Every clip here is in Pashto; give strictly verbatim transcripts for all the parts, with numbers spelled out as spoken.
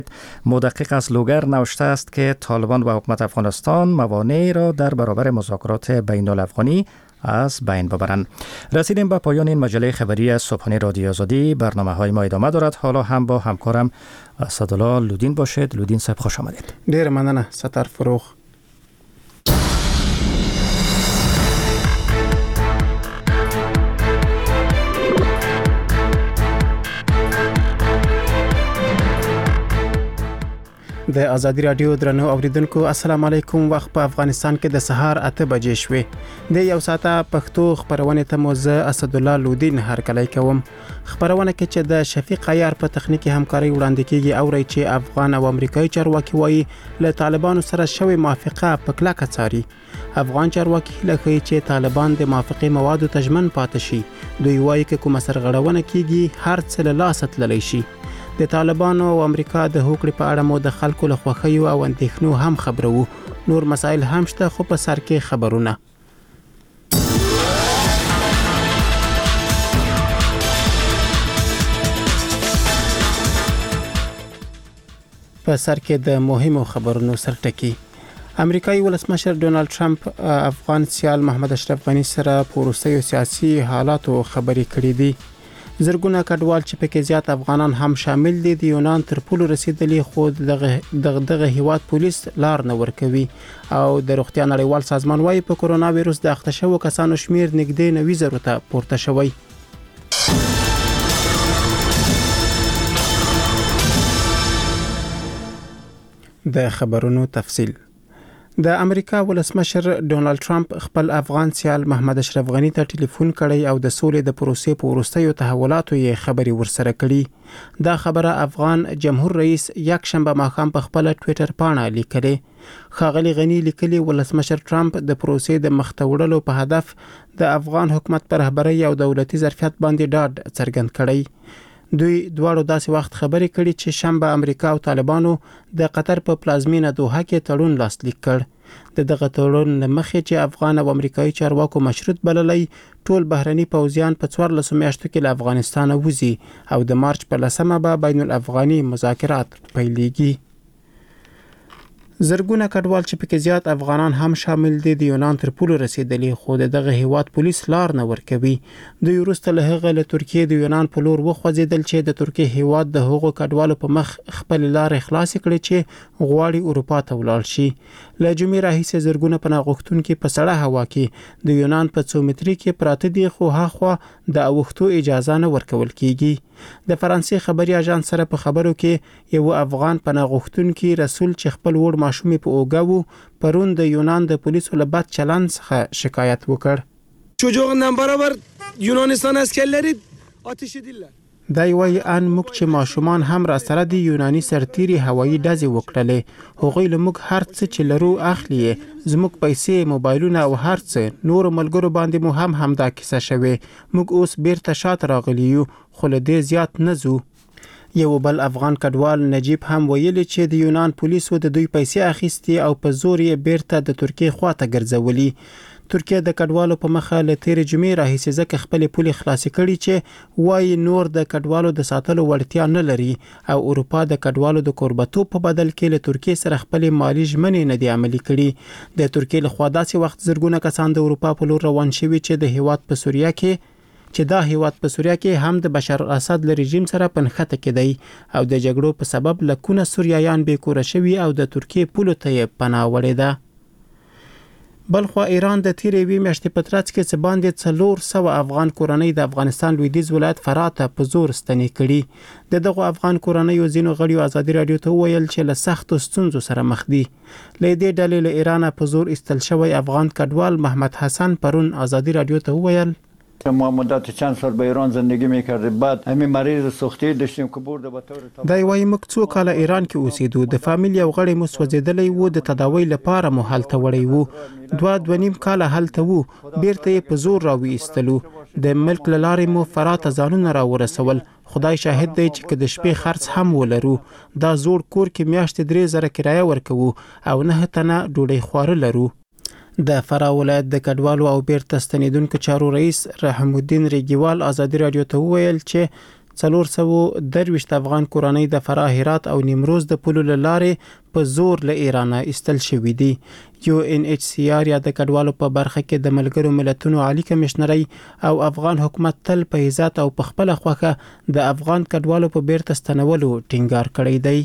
مدقق از لوگر نوشته است که طالبان و حکومت افغانستان موانع را در برابر مذاکرات بین الافغانی از بین ببرند. رسیدیم به پایان این مجله خبری صبحانه رادیو آزادی. برنامه های ما ادامه دارد. حالا هم با همکارم اسدالله لودین باشید. لودین صاحب خوش آمدید. ډیر مننه ستر فروغ. د ازادي رادیو درنو اوریدونکو السلام علیکم. وخت په افغانستان کې د سهار اته بجې شوې. د یو ساعته پښتو خبرونه ته مو زه اسدالله لودین هرکلی کوم. خبرونه کې چې د شفیق عیار په تخنیکی همکاري وړاندې کیږي او ری چې افغان او امریکایي چارواکي وایي له طالبانو سره شوی موافقه په کلکه څاري. افغان چارواکي لکه چې طالبان د موافقه موادو تجمن پاتې شي. دوی وایي چې کومه سرغړونه کیږي هر څه له لاس تللی شي. د طالبانو او امریکا د هوکړې په اړه مو د خلکو له خوښیو او اندېښنو هم خبرو. نور مسایل هم شته خو په سر کې خبرونه. په سر کې د مهمو خبرونو سرټکی. امریکایي ولسمشر ډونالد ټرمپ افغان سیال محمد اشرف غنی سره په وروستیو سیاسي حالاتو خبرې کړې دي. زرګونه کډوال چې پکې زیات افغانان هم شامل دي د یونان تر پولو رسیدلی خو دغه دغه هیواد پولیس لار نه ورکوي او د روغتیا نړیوال سازمان وايي په کورونا وایروس د اخته شوو کسانو شمیر نږدې نوي زره ته پورته شوی. د خبرونو تفصیل. د امریکا ولسمشر ډونالد ټرمپ خپل افغان سیال محمد اشرف غنی ته ټلیفون کړی او د سولې د پروسې په وروستیو تحولاتو یې خبري ورسره کړي. دا خبره افغان جمهور رئیس یک شنبه ماښام په خپل ټوئیټر باندې لیکلې. ښاغلي غنی لیکلي ولسمشر ټرمپ د پروسې د مختوړلو په هدف د افغان حکومت پر رهبرۍ او دولتي ظرفیت باندې ډاډ څرګند کړی. دوی دواړو داسې وخت خبرې کړي چې شنبه امریکا او طالبانو د قطر په پلازمینه دوحه کې تړون لاسلیک کړ. د دغه تړون مخې چې افغان او امریکایي چارواکو مشروط بللی ټول بهرني پوځیان په څوارلسو میاشتو کې له افغانستان وځي او د مارچ په لسمه به بین الافغاني مذاکرات پیلېږي. زرګونه کډوال چې پکې زیات افغانان هم شامل دي د یونان تر پولو رسیدلی خو دغه هیواد پولیس لار نه ورکوي. دوی وروسته له هغه له ترکیه د یونان په لور وخوځېدل چې د ترکیه هیواد د هغو کډوالو په مخ خپل لار خلاص کړي چې غواړي اروپا ته ولاړ شي. له جمعې راهیسې زرګونه پناه غوښتونکي په سړه هوا کې د یونان په څو متري کې پراته دي خو هاخوا د اوښتو اجازه نه ورکول کیږي. د فرانسې خبري اژانس سره په خبرو کې یو افغان پناه غوښتونکي رسول چې خپل وړ ماشومې په اوګاو پرون د یونان د پولیسو له بد چلند څخه شکایت وکړ. چوجوغ برابر یونانستان اسکرلری آتش دیلر. دای وای ان موږ چې ماشومان هم را سره دی یوناني سرتيري هوایي ډزې وکړلې. هغوی له موږ هر څه چې لرو اخلي. زموږ پیسې، موبایلونه او هر څه نور ملګرو باندې مو هم همدا کیسه شوه. موږ اوس بیرته شاته راغلی یو خو له دې زیات نه زو. یو بل افغان کډوال نجیب هم ویلي چې د یونان پولیسو د دوی پیسې اخیستي او په زور یې بیرته د ترکیه خواته ګرځولي. ترکیه د کډوالو په مخه له تیر جمعې راهیسې ځکه خپل پولي خلاص کړي چې وایي نور د کډوالو د ساتلو وړتیا نه لري او اروپا د کډوالو د کوربتو په بدل کې له ترکیه سره خپل مالی ژمنې نه دی عملي کړي. د ترکیه له خوا داسې وخت زرګونه کسان د اروپا په لور روان شوي چې د هیواد په سوریه کې چې دا هیواد په سوریه کې هم د بشار الاسد له رژیم سره پنخته کېدی او د جګړو په سبب لکونه سوریایان بې کوره شوي او د ترکیه پولو ته پناه وړې ده. بلخو ایران د تیرې وی میاشتې په ترڅ کې څه باندې څلور سوه افغان کورنۍ د افغانستان لویدیځ ولایت فراه ته په زور ستنې کړي. د دغه افغان کورنۍ ځینو غړیو ازادي رادیو ته ویل چې له سختو ستونزو سره مخ دي. له دې ډلې له ایران په زور استل شوی افغان کډوال محمد حسن پرون ازادي رادیو ته ویل ما مدت چند سال به ایران زندگی میکردیم. بعد همین مریض سوختی داشتیم که برده به طور دای وای موږ څو کاله ایران کې اوسېدو. د فامیل یو غړی مو سوځېدلی وو. د تداوی لپاره مو هلته وړی وو. دوه دوه نیم کاله هلته وو. بیرته یې په زور راوېستلو. د ملک له لارې مو فراه ته ځانونه راورسول. خدای شاهد دی چې که د شپې خرڅ هم ولرو. دا زوړ کور کې میاشتې درې زره کرایه ورکوو او نه تنه ډوډۍ خواره لرو. د فراه ولایت د کډوالو او بیرته ستنیدونکو چارو رئیس رحم الدین ریګیوال ازادي رادیو ته وویل چې څلور سوه درویشت افغان کورنۍ د فراه، هرات او نیمروز د پولو له لارې په زور له ایران ایستل شوي دي. یو ان ایچ سی آر یا د کډوالو په برخه کې د ملګرو ملتونو عالی کمشنري او افغان حکومت تل په عزت او په خپل خوخه د افغان کډوالو په بیرته ستنولو ټینګار کړی دی.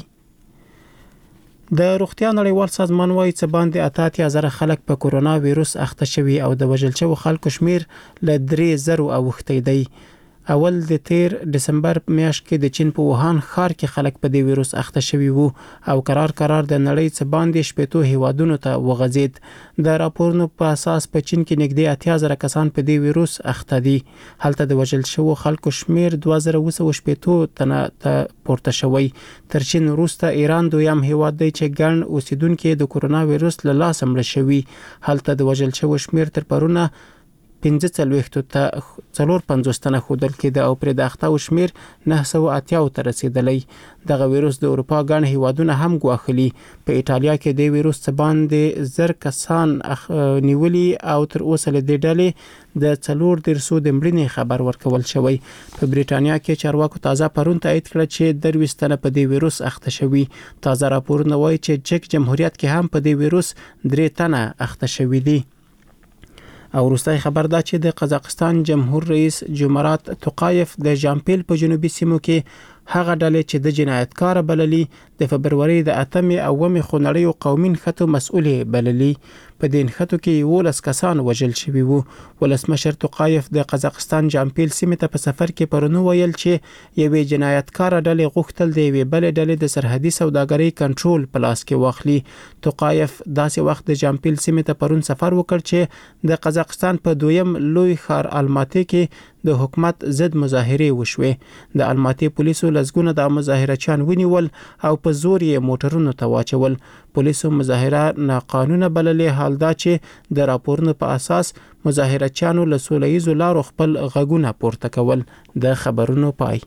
د روغتیا نړیوال سازمان وايي چې باندې اته اتیا زره خلک په کورونا وایروس اخته شوي او د وژل شوو خلکو شمیر له درې زره اوښتی دی. اول د تیر دسمبر میاشت کې د چین په ووهان ښار کې خلک په دې وایروس اخته شوي وو او قرار قرار د نړۍ څخه باندې شپېتو هیوادونو ته وغځید. د راپورونو په اساس په چین کې نږدې اتیا زره کسان په دې وایروس اخته دي. هلته د وژل شوو خلکو شمیر دوه زره اوه سوه شپېتو تنه ته پورته شوی. تر چین وروسته ایران دویم هیواد دی چې ګڼ اوسیدونکو د کورونا وایروس له لاسه مړه شوي. هلته د وژل شوو شمیر تر پرونه پنځه څلوېښت ته څلور پنځوس تنه ښودل کېده او پرې د اخته شمیر نه سوه اتیا ته رسیدلی. دغه وایروس د اروپا ګڼ هیوادونه هم ګواښلي. په ایټالیا کې د وایروس څخه باندې زر کسان نیولي او تر اوسه له دې ډلې د څلور درسو د مړینې خبر ورکول شوی. په بریټانیا کې چارواکو تازه پرون تایید کړ چې درویشت تنه په دې وایروس اخته شوي. تازه راپورونه وایي چې چک جمهوریت کې هم په دې وایروس درې تنه اخته شوي دي. او وروستۍ خبر دا چې د قزاقستان جمهور رئیس جمرات توقایف د ژامپیل په جنوبي سیمو کې هغه ډلې چې د جنایتکار بللي د فبروري د اتمې او اومې خونړیو قومي نښتو مسؤلې بللي. په دې نښتو کې یولس کسان وژل شوي وو. ولسمشر توقایف د قزاقستان ژامپیل سیمې ته په سفر کې پرونو ویل چې یوې جنایتکار ډلې غوښتل د یوې بلې ډلې د سرحدي سوداګرۍ کنټرول په لاس کې واخلي. توقایف داسې وخت د ژامپیل سیمې ته پرون سفر وکړ چې د قزاقستان په دویم لوی ښار الماتې کې د حکومت ضد مظاهرې وشوې. د الماتې پولیسو لزګونه د مظاهرچیان ونیول او په زور یې موټرونو ته واچول. پولیسو مظاهره ناقانونه بللې. حال دا چې د راپورونو په اساس مظاهرچیانو له سوله ییزو لارو خپل غږونه پورته کول. د خبرونو پای.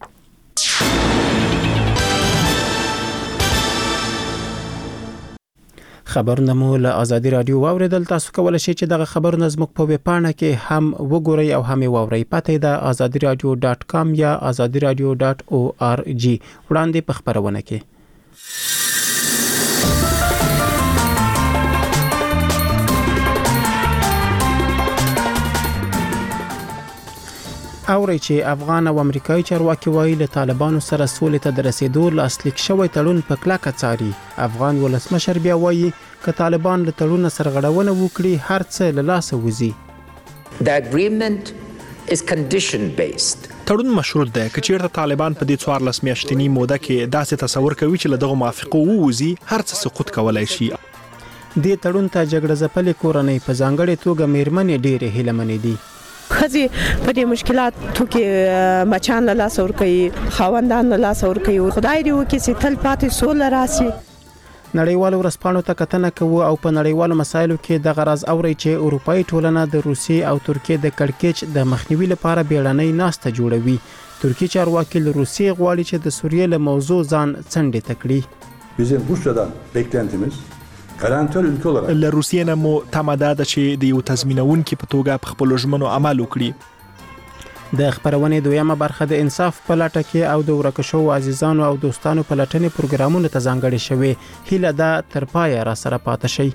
خبرونه مو له آزادي رادیو واوریدل. تاسو کولای شئ چې دغه خبرونه زموږ په ویب پاڼه کې هم وګورئ او هم واورئ. پته ده آزادي رادیو ډاټ کام یا آزادي رادیو ډاټ او آر جی. وړاندې په خبرونه کې اوري چې افغان او امریکایي چارواکي وایي له طالبانو سره سولې ته د رسیدو لاسلیک شوی تړون په کلکه څاري. افغان ولسمشر بیا وایي که طالبان له تړون سرغړونه وکړي هر څه له لاسه وځي. The agreement is condition based. تړون مشروط دی. که چیرته طالبان په دې څوارلس میاشتنی موده کې داسې تصور کوي چې له دغه موافقو ووځي هر څه سقوط کولای شي. دې تړون ته جګړه ځپلې کورنۍ په ځانګړې توګه میرمنې ډېرې هیلهمنې دي. خزي په دې مشکلاتو کې مچان له لاس ور کوي، خاوندان له لاس ور کوي. خدای دې وکړي چې تل پاتې سوله راشي. نړیوالو ورځپاڼو ته کتنه کوو او په نړیوالو مسایلو کې د غرض اوري چې اروپאי ټولنه د روسیې او ترکیې د کړکېچ د مخنیوي لپاره بیړنۍ ناسته جوړوي. ترکیه چارواکي له روسیې غواړي چې د سوریې له موضوع ځان څنډې ته کړي. Bizim Rusya'dan beklentimiz garantör ülke olarak له روسیې نه مو تمه ده چې د یو تضمینونکي په توګه په خپلو ژمنو عمل وکړي. د خبرونې دویمه برخه د انصاف په لټه کې او د ورکه شوو عزیزانو او دوستانو په لټنې پروګرامونو ته ځانګړې شوې. هیله ده تر پایه را سره پاتې شئ.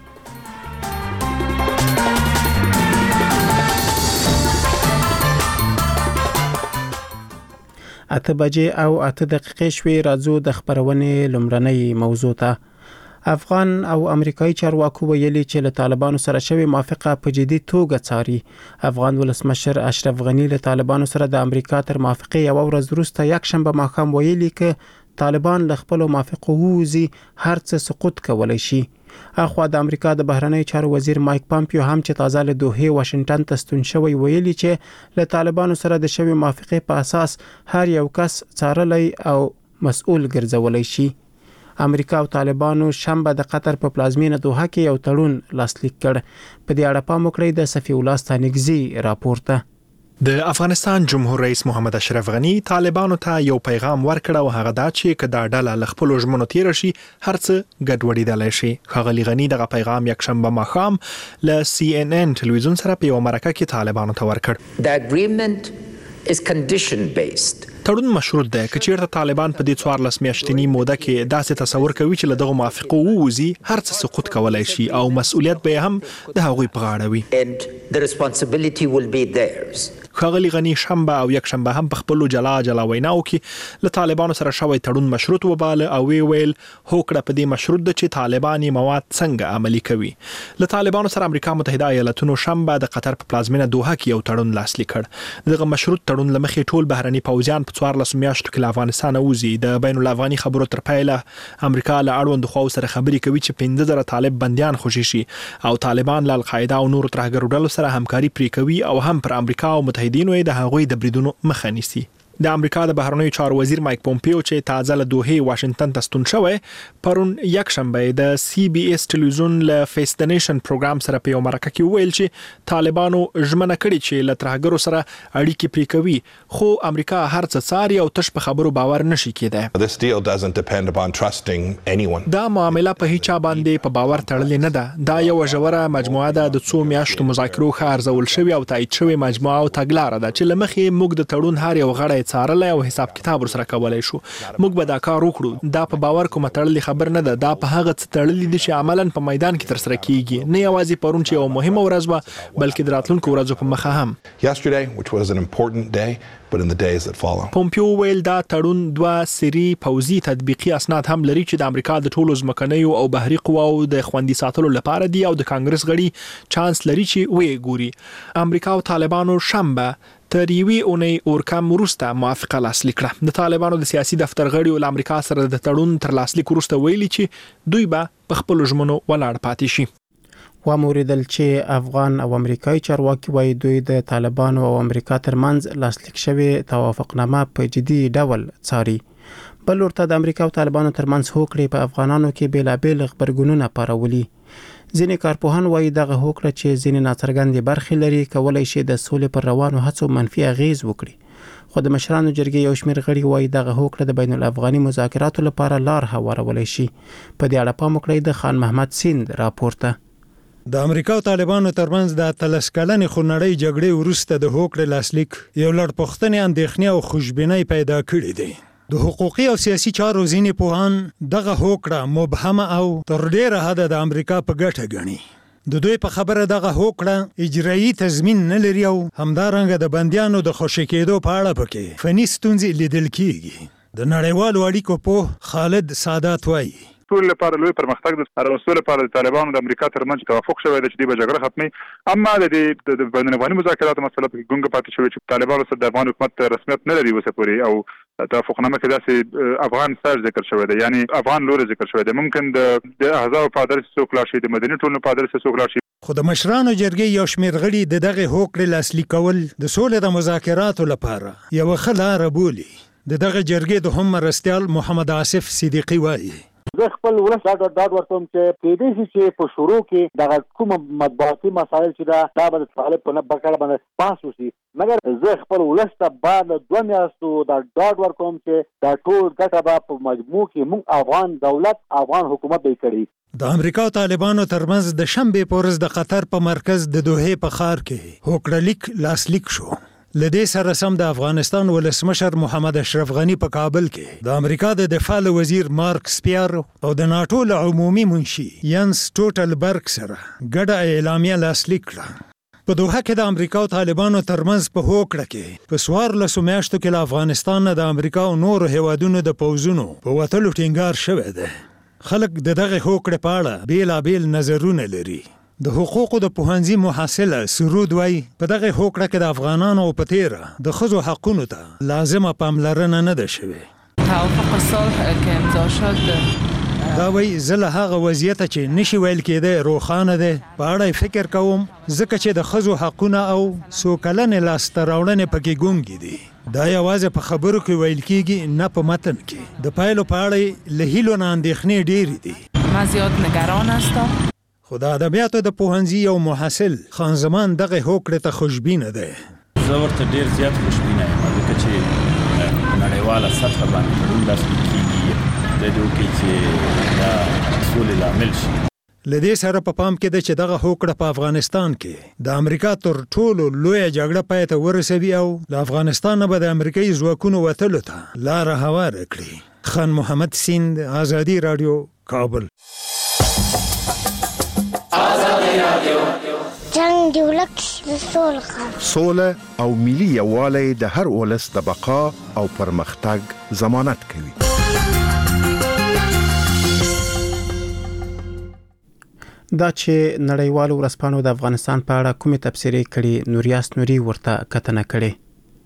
اته بجې او اته دقیقې شوې. راځو د خبرونې لومړنۍ موضوع ته. افغان او امریکایي چارواکو ویلي چې له طالبانو سره شوی موافقه په جدي توګه څاري. افغان ولسمشر اشرف غنی له طالبانو سره د امریکا تر موافقه یو ورځ وروسته یک شنبه ماښام ویلي چې طالبان له خپل موافقه ووځي هر څه سقوط کولای شي. اخوا د امریکا د بهرنی چارو وزیر مایک پامپیو هم چې تازه له دوحې واشنگټن ته ستون شوی ویلي چې له طالبانو سره د شوی موافقه په اساس هر یو کس څارلی او مسؤل ګرځولای شي. امریکا او طالبانو شنبه د قطر په پلازمینه دوحه کې یو تړون لاسلیک کړ. په دې اړه پام وکړئ د صفی الله ستانګزي راپورته. د افغانستان جمهور رئیس محمد اشرف غنی طالبانو ته یو پیغام ورکړ او هغه دا چې کدا ډله ل خپل ژمنو تیر شي هر څه ګډوډېدلی شي. ښاغلي غنی دغه پیغام یک شنبه ماښام له سی ان ان ټلویزیون سره په یو مرکه کې طالبانو ته ورکړ. The agreement is condition based. تړون مشروط دی که چیرته طالبان په دې څوارلس میاشتنی موده کې داسې تصور کوي چې له دغه موافقو ووځي هر څه سقوط کولای شي او مسؤلیت به هم د هغوی په غاړه وي. And the responsibility will be theirs. ښاغلي غني شنبه او یک شنبه هم په خپلو جلا جلا ویناو کې له طالبانو سره شوی تړون مشروط وباله او وی ویل هوکړه په دې مشروط ده چې طالبان مواد څنګه عملي کوي. له طالبانو سره امریکا متحده ایالاتونو شنبه د قطر په پلازمینه دوحه کې یو تړون لاسلیک کړ. دغه مشروط تړون له مخې ټول بهرني پوځیان په څوارلسو میاشتو کې له افغانستان وځي. د بین الافغاني خبرو تر پیله امریکا له اړوندو خواو سره خبرې کوي چې پنځه زره طالب بندیان خوشي شي او طالبان له القاعده او نورو ترهګرو ډلو سره همکاري پرې کوي او هم پر امریکا او متحدینو د هغوی د بریدونو مخه نیسي. د امریکا د بهرنیو چارو وزیر مایک پومپیو چې تازه له دوحې واشنگټن ته ستون شوی پرون یک شنبه د سی بي اس ټلویزیون له فیس د نیشن پروګرام سره په یو مرکه کې ویل چې طالبانو ژمنه کړې چې له ترهګرو سره اړیکې پرې کوي خو امریکا هر څه څاري او تش په خبرو باور نشي کېدای. This deal doesn't depend upon trusting anyone. دا معامله په هیڅ باندې په باور تړلې نه ده. دا یو ژوره مجموعه ده د څو میاشتو مذاکرو ښه ارزول شوی او تایید شوی مجموعه او تګلاره ده چې لمخې موږ د تړون هر یو غړی څارلای او حساب کتاب سره کولای شو. موږ به دا کار وکړو. دا په باور کوم تړلې خبر نه ده. دا په هغه څه تړلې دي چې عملاً په میدان کې تر سره کیږي. نه یوازې پرون چې یو مهمه ورځ وه بلکې د راتلونکو ورځو په مخه هم. Yesterday, which was an important day, but in the days that follow. پومپیو ویل دا تړون دوه سری پوځي تطبیقي اسناد هم لري چې د امریکا د ټولو ځمکنیو او بحري قواو د خوندي ساتلو لپاره دي او د کانګرس غړي چانس لري چې وې ګوري. امریکا او طالبانو شنبه تر یوې اونۍ اورکم وروسته موافقه لاسلیک کړه. د طالبانو د سیاسي دفتر غړي له امریکا سره د تړون تر لاسلیک وروسته ویلي چې دوی به په خپلو ژمنو ولاړ پاتې شي. وموریدل چې افغان او امریکایي چارواکي وایي دوی د طالبانو او امریکا ترمنځ لاسلیک شوی توافقنامه په جدي ډول څاري. بل ورته د امریکا او طالبانو ترمنځ هوکړې په افغانانو کې بیلابیل خبرګونونه پارولي. ځینې کارپوهان وایي دغه هوکړه چې ځینې ناڅرګندې برخې لري کولای شي د سولې پر روانو هڅو منفي اغیز وکړي. خو د مشرانو جرګې یو شمېر غړي وایي دغه هوکړه د بین الافغاني مذاکراتو لپاره لار هوارولی شي. په دې اړه پام وکړئ د خان محمد سیند راپورته. د امریکا او طالبانو ترمنځ د اتلس کلنې خونړۍ جګړې وروسته د هوکړې لاسلیک یو لړ پوښتنې اندېښنې او خوشبینۍ پیدا کړې دي. د حقوقي او سیاسي چارو ځینې پوهان دغه هوکړه مبهمه او تر ډیره حده د امریکا په ګټه ګڼي. د دوی په خبره دغه هوکړه اجرایي تضمین نه لري او همدارنګه د بندیانو د خوشي کېدو په اړه پکې فني ستونزې لیدل کیږي. د نړیوالو اړیکو په خالد سادات وایي ټول لپاره لوی پرمختګ د ارسطو لپاره د طالبانو د امریکا ترمنځ توافق شوی دی چې دوی به جګړه ختمي. اما د د بین الافغاني مذاکراتو مسله په ګونګه پاتې شوې چې طالبانو سره د افغان حکومت رسمیت نه لري اوسه پورې او توافقنامه کې داسې افغان سر ذکر شوی دی یعنی افغان لور ذکر شوی دی. ممکن د د احزاب په ادرس څوک لا شي د مدني ټولنو په ادرس څوک لا شي. خو د مشرانو جرګې یو شمېر غړي د دغه هوکړې لاسلیک کول د سولې د مذاکراتو لپاره یو ښه لاره بولي. د دغه جرګې د هم مرستیال محمد عاصف صدیقي وایي زه خپل ولس ډاډ ډاډ ورکوم چې کېدای شي چې په شروع کې دغه کوم مطبوعاتي مسایل چې دا دا به د طالب په نه بکړه باندې پاس وشي مګر زه خپل ولس ته بعد دوه میاشتو دا ډاډ ورکوم چې دا ټول ګټه به په مجموع کې موږ افغان دولت افغان حکومت به کړي. د امریکا او طالبانو ترمنځ د شنبې په ورځ د قطر په مرکز د دوحې په ښار کې هوکړه لیک لاسلیک شو. لدې سره سم د افغانستان ولسمشر محمد اشرف غنی په کابل کې د امریکا د دفاع وزیر مارک سپیر او د ناتو له عمومي منشي ینس ټوټلبرګ سره ګډه اعلامیه لاسلیک کړه. په دوحه کې د امریکا او طالبانو ترمنځ په هوکړه کې په څوارلسو میاشتو کې له افغانستان نه د امریکا او نورو هیوادونو د پوځونو په وتلو ټینګار شوی دی. خلک د دغه هوکړې په اړه بیلابیل نظرونه لري. د حقوقو د پوهنځي محصله سرود وای په دغه هوکړه کې د افغانانو په تیره د ښځو حقونو ته لازمه پاملرنه نه ده شوې. توافق صلح که امضا شد دا وای زه له هغه وضعیته چې نشي ویل کېدی روښانه دی په اړه فکر کوم ځکه چې د ښځو حقونه او څو کلنې لاسته راوړنې پکې ګونګې دي. دا یوازې په خبرو کې ویل کېږي نه په متن کې. د پایلو په اړه له هیلو نه اندېښنې ډېرې دي. من زیاد نگران هستم. خو د ادبیاتو د پوهنځي یو محصل خان زمان دغه هوکړې ته خوشبینه دی. زه ورته ډېر زیات خوشبینه یم ځکه چې نړیواله سطحه باندې تړون لاسلیک کېږي د دې وکړي چې دا سولې لامل شي. لدې سره په پام کې ده چې دغه هوکړه په افغانستان کې د امریکا تر ټولو لویه جګړه پای ته ورسوي او له افغانستان به د امریکایي ځواکونو وتلو ته لاره هواره کړي. خان محمد سیند، آزادي رادیو، کابل. جنگ دی ولک د سوله سوله او ملي یووالی د هر ولس د بقا او پرمختګ ضمانت کوي. دا چې نړیوالو ورځپاڼو د افغانستان په اړه کومې تبصرې کړي، نوریاس نوري ورته کتنه کړي.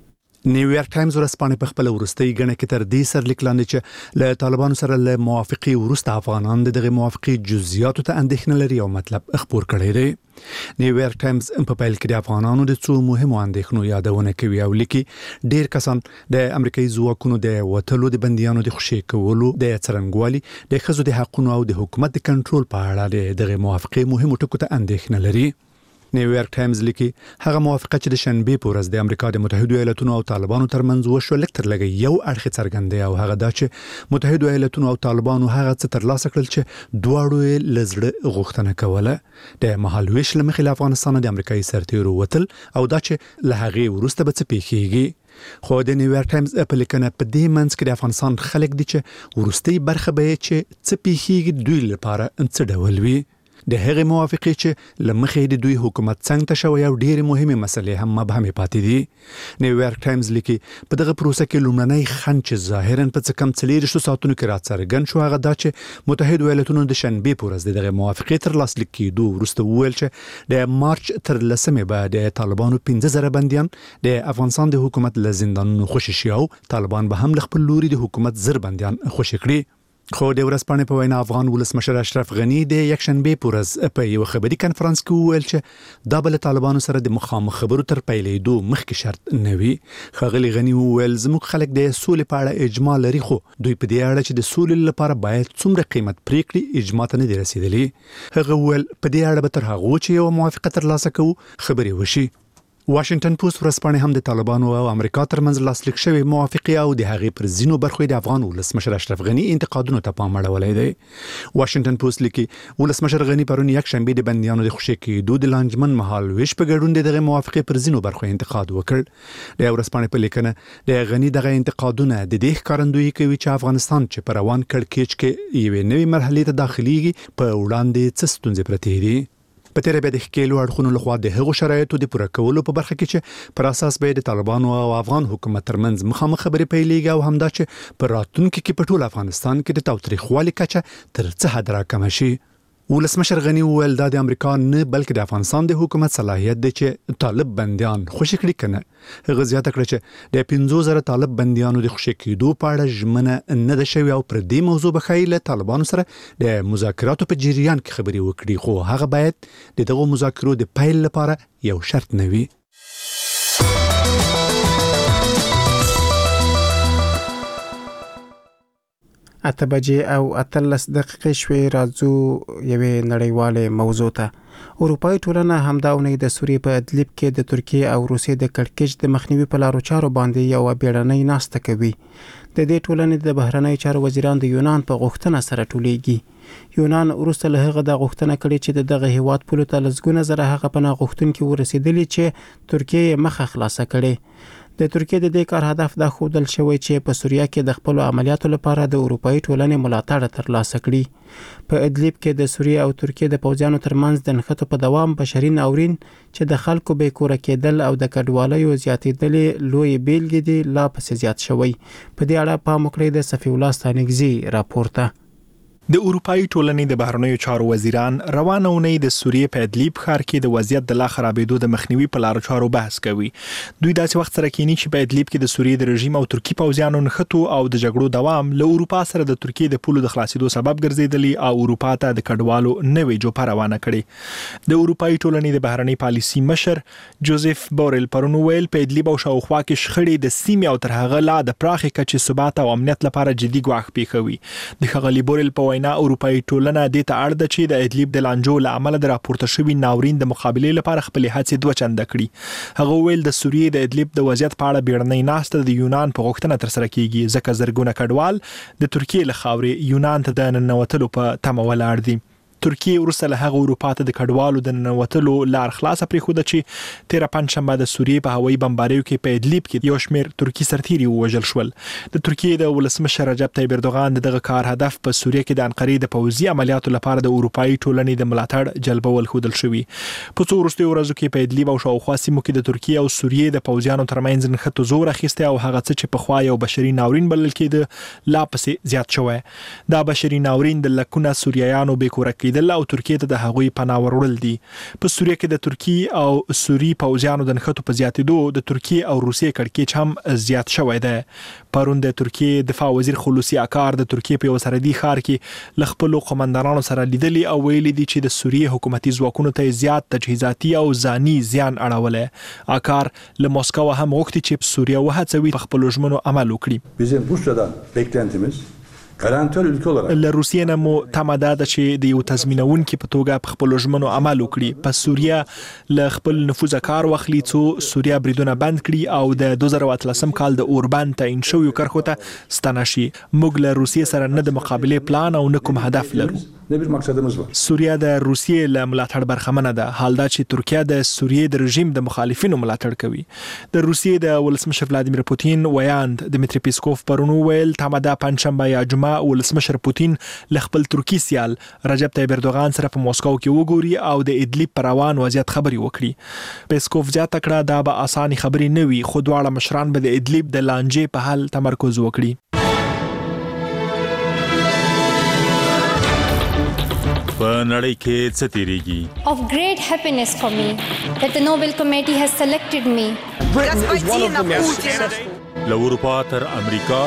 نیویارک ټایمز ورځپاڼه په خپل ورستۍ غنه کې تر دې سر لیکلاند چې له طالبانو سره له موافقي ورسته افغانان دغه موافقي جزئیاتو ته اندېښنه لري او مطلب خبر کړی دی. نیویارک ټایمز په پیل کې د افغانانو د څو مهمو اندېښنو یادونه کوي او لیکي ډېر کسان د امریکایي ځواکونو د وټلو د بنديانو د خوشي کولو د څرنګوالي د خزو د حقوقو او د حکومت د کنټرول په اړه دغه موافقي مهمو ټکو ته اندېښنه لري. نیویارک ټایمز لیکي هغه موافقه چې د شنبه په ورځ د امریکا د متحده ایالاتونو او طالبانو ترمنځ وشو لکتر لګي یو اړخ څرګندي او هغه دا چې متحده ایالاتونو او طالبانو هغه څه ترلاسه کړل چې دواړو لزړه غوښتنه کوله د مهالويش لمخې له افغانستان د امریکایي سرتیرو وتل او دا چې له هغه ورسته به څه پیښیږي. خو د نیویارک ټایمز په لیکنه په دې منځ کې د افغانستان خلک دي چې ورستي برخه به چې څه پیښیږي دوی لپاره څه ډول وي. د هغې موافقه چې لمخې د دوی حکومت څنګه تشوي او ډېر مهمه مسلې هم مبهمه پاتې دي. نیویارک ټایمز لیکي په دغه پروسه کې لومړنۍ خنډ چې ظاهرا په څه کم څلور ساعتونو کې راڅرګند شو هغه دا چې متحده ایالاتونو د شنبه په ورځ دغه موافقه تر لاسلیک کېدو وروسته وویل چې د مارچ تر لسمې بعد د طالبانو پنځه زره بنديان د افغانستان د حکومت له زندانونو خوشي شي او طالبان به هم خپل لوري د حکومت زر بنديان خوشي کړي. خو د ورځپاڼې په وینا افغان ولسمشر اشرف غنی د یکشنبه په ورځ په یو خبري کانفرنس کې وویل چې د بل طالبانو سره د مخامخ خبرو تر پیلېدو مخکې شرط نه وي. خغلی غنی وویل زموږ خلک د سولې په اړه اجماع لري خو دوی په دې اړه چې د سولې لپاره باید څومره قیمت پریکړي اجماع ته نه دي رسیدلي. هغه وویل په دې اړه به تر هغه چې یو موافقه ترلاسه کوو خبري وشي. واشنگټن پوسټ ورځپاڼه هم د طالبانو او امریکا ترمنځ لاسلیک شوی موافقه او د هغې پر ځینو برخو د افغان ولسمشر اشرف غنی انتقادونو ته پام اړولی دی. واشنگټن پوسټ لیکي ولسمشر غنی پرون یک شنبه د بنديانو د خوشي کېدو د لانجمن مهال ویش په ګډون دغه موافقه پر ځینو برخو انتقاد وکړ. د ورځپاڼې په لیکنه د غنی دغه انتقادونه د دې ښکارندویي کوي چې افغانستان چې پر روان کړکېچ کې یوې نوې مرحلې ته داخليږي په وړاندې څه ستونزې پرتې دي. په تیر به د ښکېلو اړخونو لخوا د هغو شرایطو د پوره کولو په برخه کې چې پر اساس به د طالبانو او افغان حکومت ترمنځ مخامخ خبرې پیلېږي او همدا چې پر راتلونکي کې په ټول افغانستان کې د تاوتریخوالي کچه تر څه حد راکمه شي. ولسمشر غنی وویل دا د امریکا نه بلکې د افغانستان د حکومت صلاحیت دی چې طالب بنديان خوشي کړي کنه. هغه زیاته کړه چې د پنځه زره طالب بنديانو د خوشي کېدو په اړه ژمنه نه ده شوې او پر دې موضوع به ښایي له طالبانو سره د مذاکراتو په جریان کې خبرې وکړي خو هغه باید د دغو مذاکرو د پیل لپاره یو شرط نه وي. اته بجې او اتلس دقیقې شوې راځو یوې نړیوالې موضوع ته. اروپایي ټولنه همدا اونۍ د سوریې په ادلب کې د ترکیې او روسیې د کړکېچ د مخنیوي په لارو چارو باندې یو بیړنۍ ناسته کوي. د دې ټولنې د بهرنۍ چارو وزیران د یونان په غوښتنه سره ټولیږي. یونان وروسته له هغه د غوښتنه کړې چې د دغه هیواد پولو ته لسګونه زره هغه پناه غوښتونکي ورسېدلي چې ترکیې مخه خلاصه کړي. د ترکیې د دې کار هدف دا ښودل شوی چې په سوریه کې د خپل عملیاتو لپاره د اروپایي ټولنې ملاتړ ترلاسه کړي. په ادلب کې د سوریې او ترکیې د پوځیانو ترمنځ د نښتو په دوام بشري ناورین چې د خلکو بې کوره کېدل او د کډوالیو زیاتېدلې لوی بیلګې دي لا پسې زیات شوی. په دې اړه پام وکړئ د صفي الله ستانکزي راپورته. د اروپایي ټولنې د بهرنیو چارو وزیران روانه اونۍ د سوریې په ادلب ښار کې د وضعیت د لا خرابېدو د مخنیوي په لارو چارو بحث کوي. دوی داسې وخت سره کېني چې په ادلب کې د سوریې د رژیم او ترکی پوځیانو نښتو او د جګړو دوام له اروپا سره د ترکیې د پولو د خلاصېدو سبب ګرځېدلی او اروپا ته د کډوالو نوې جوپه روانه کړې. د اروپایي ټولنې د بهرنۍ پالیسي مشر جوزف بورل پرون ویل په ادلب او شاوخوا کې شخړې د سیمې او تر هغه لا د پراخې کچې ثبات او امنیت لپاره جدي ګواښ پیښوي. د ښاغلي بورل په وینا اروپایي ټولنه دې ته اړ ده چې د ادلب د لانجو له امله د راپورته شوي ناورین د مقابلې لپاره خپلې هڅې دوه چنده کړي. هغه ویل د سوریې د ادلب د وضعیت په اړه بیړنۍ ناسته د یونان په غوښتنه ترسره کیږي ځکه زرګونه کډوال د ترکیې له خاورې یونان ته د ننوتلو په تمه ولاړ دي. ترکیه وروسته له هغه اروپا ته د کډوالو د ننوتلو لار خلاصه پرېښوده چې تیره پنجشنبه د سوریې په هوایي بمباریو کې په ادلیب کې یو شمېر ترکي سرتیري ووژل شول. د ترکیې د ولسمشر رجب طیب اردوغان دغه کار هدف په سوریه کې د انقرې د پوځي عملیاتو لپاره د اروپایي ټولنې د ملاتړ جلبول ښودل شوی. په څو وروستیو ورځو کې په ادلیب او شاوخوا سیمو کې د ترکیې او سوریې د پوځیانو ترمنځ نښتو زور اخیستی او هغه څه چې پخوا یو بشري ناورین بلل کېده لا پسې زیات شوی. دا بشري ناورین د لکونه سوریایانو بې کوره کېدل او ترکیې ته د هغوی پناه وړل دي. په سوریه کې د ترکیې او سوري پوځیانو د نښتو په زیاتېدو د ترکیې او روسیې کړکېچ هم زیات شوی دی. پرون د ترکیې دفاع وزیر خلوصي اکار د ترکیې په یو سرحدي ښار کې له خپلو قومندانانو سره لیدلي او ویلي دي چې د سوریې حکومتي ځواکونو ته زیات تجهیزاتي او ځاني زیان اړولی. اکار له مسکو هم غوښتي چې سوریه وهڅوي په خپلو ژمنو عمل وکړي. Bizim Rusya'dan beklentimiz garantör ülke olarak له روسیې نه مو تمه دا ده چې د یو تضمینونکي په توګه په خپلو ژمنو عمل وکړي. په سوریه له خپل نفوذه کار واخلي څو سوریه بریدونه بند کړي او د دوه زره اتلسم کال د اوربند تعیین شویو کرښو ته ستنه شي. موږ له روسیې سره نه د مقابلې پلان او نه کوم هدف لرو. ne bir maksadımız var. سوریه د روسیې له ملاتړ برخمنه ده. حال دا چې ترکیه د سوریې د رژیم د مخالفینو ملاتړ کوي. د روسیې د ولسمشر ولادیمیر پوتین ویاند دمیتری پیسکوف پرون ویل تمه ده پنجشنبه یا جمعه ولسمشر پوتین له خپل ترکی سیال رجب طیب اردوغان سره په مسکو کې وګوري او د ادلیب پر روان وضعیت خبري وکړي. پیسکوف زیاته کړه دا به اساني خبري نه وي خو دواړه مشران به د ادلیب د لانجې په حل تمرکز وکړي. په نړۍ کې څه تیریږي؟ Of great happiness for me that the Nobel Committee has selected me. له اروپا تر امریکا،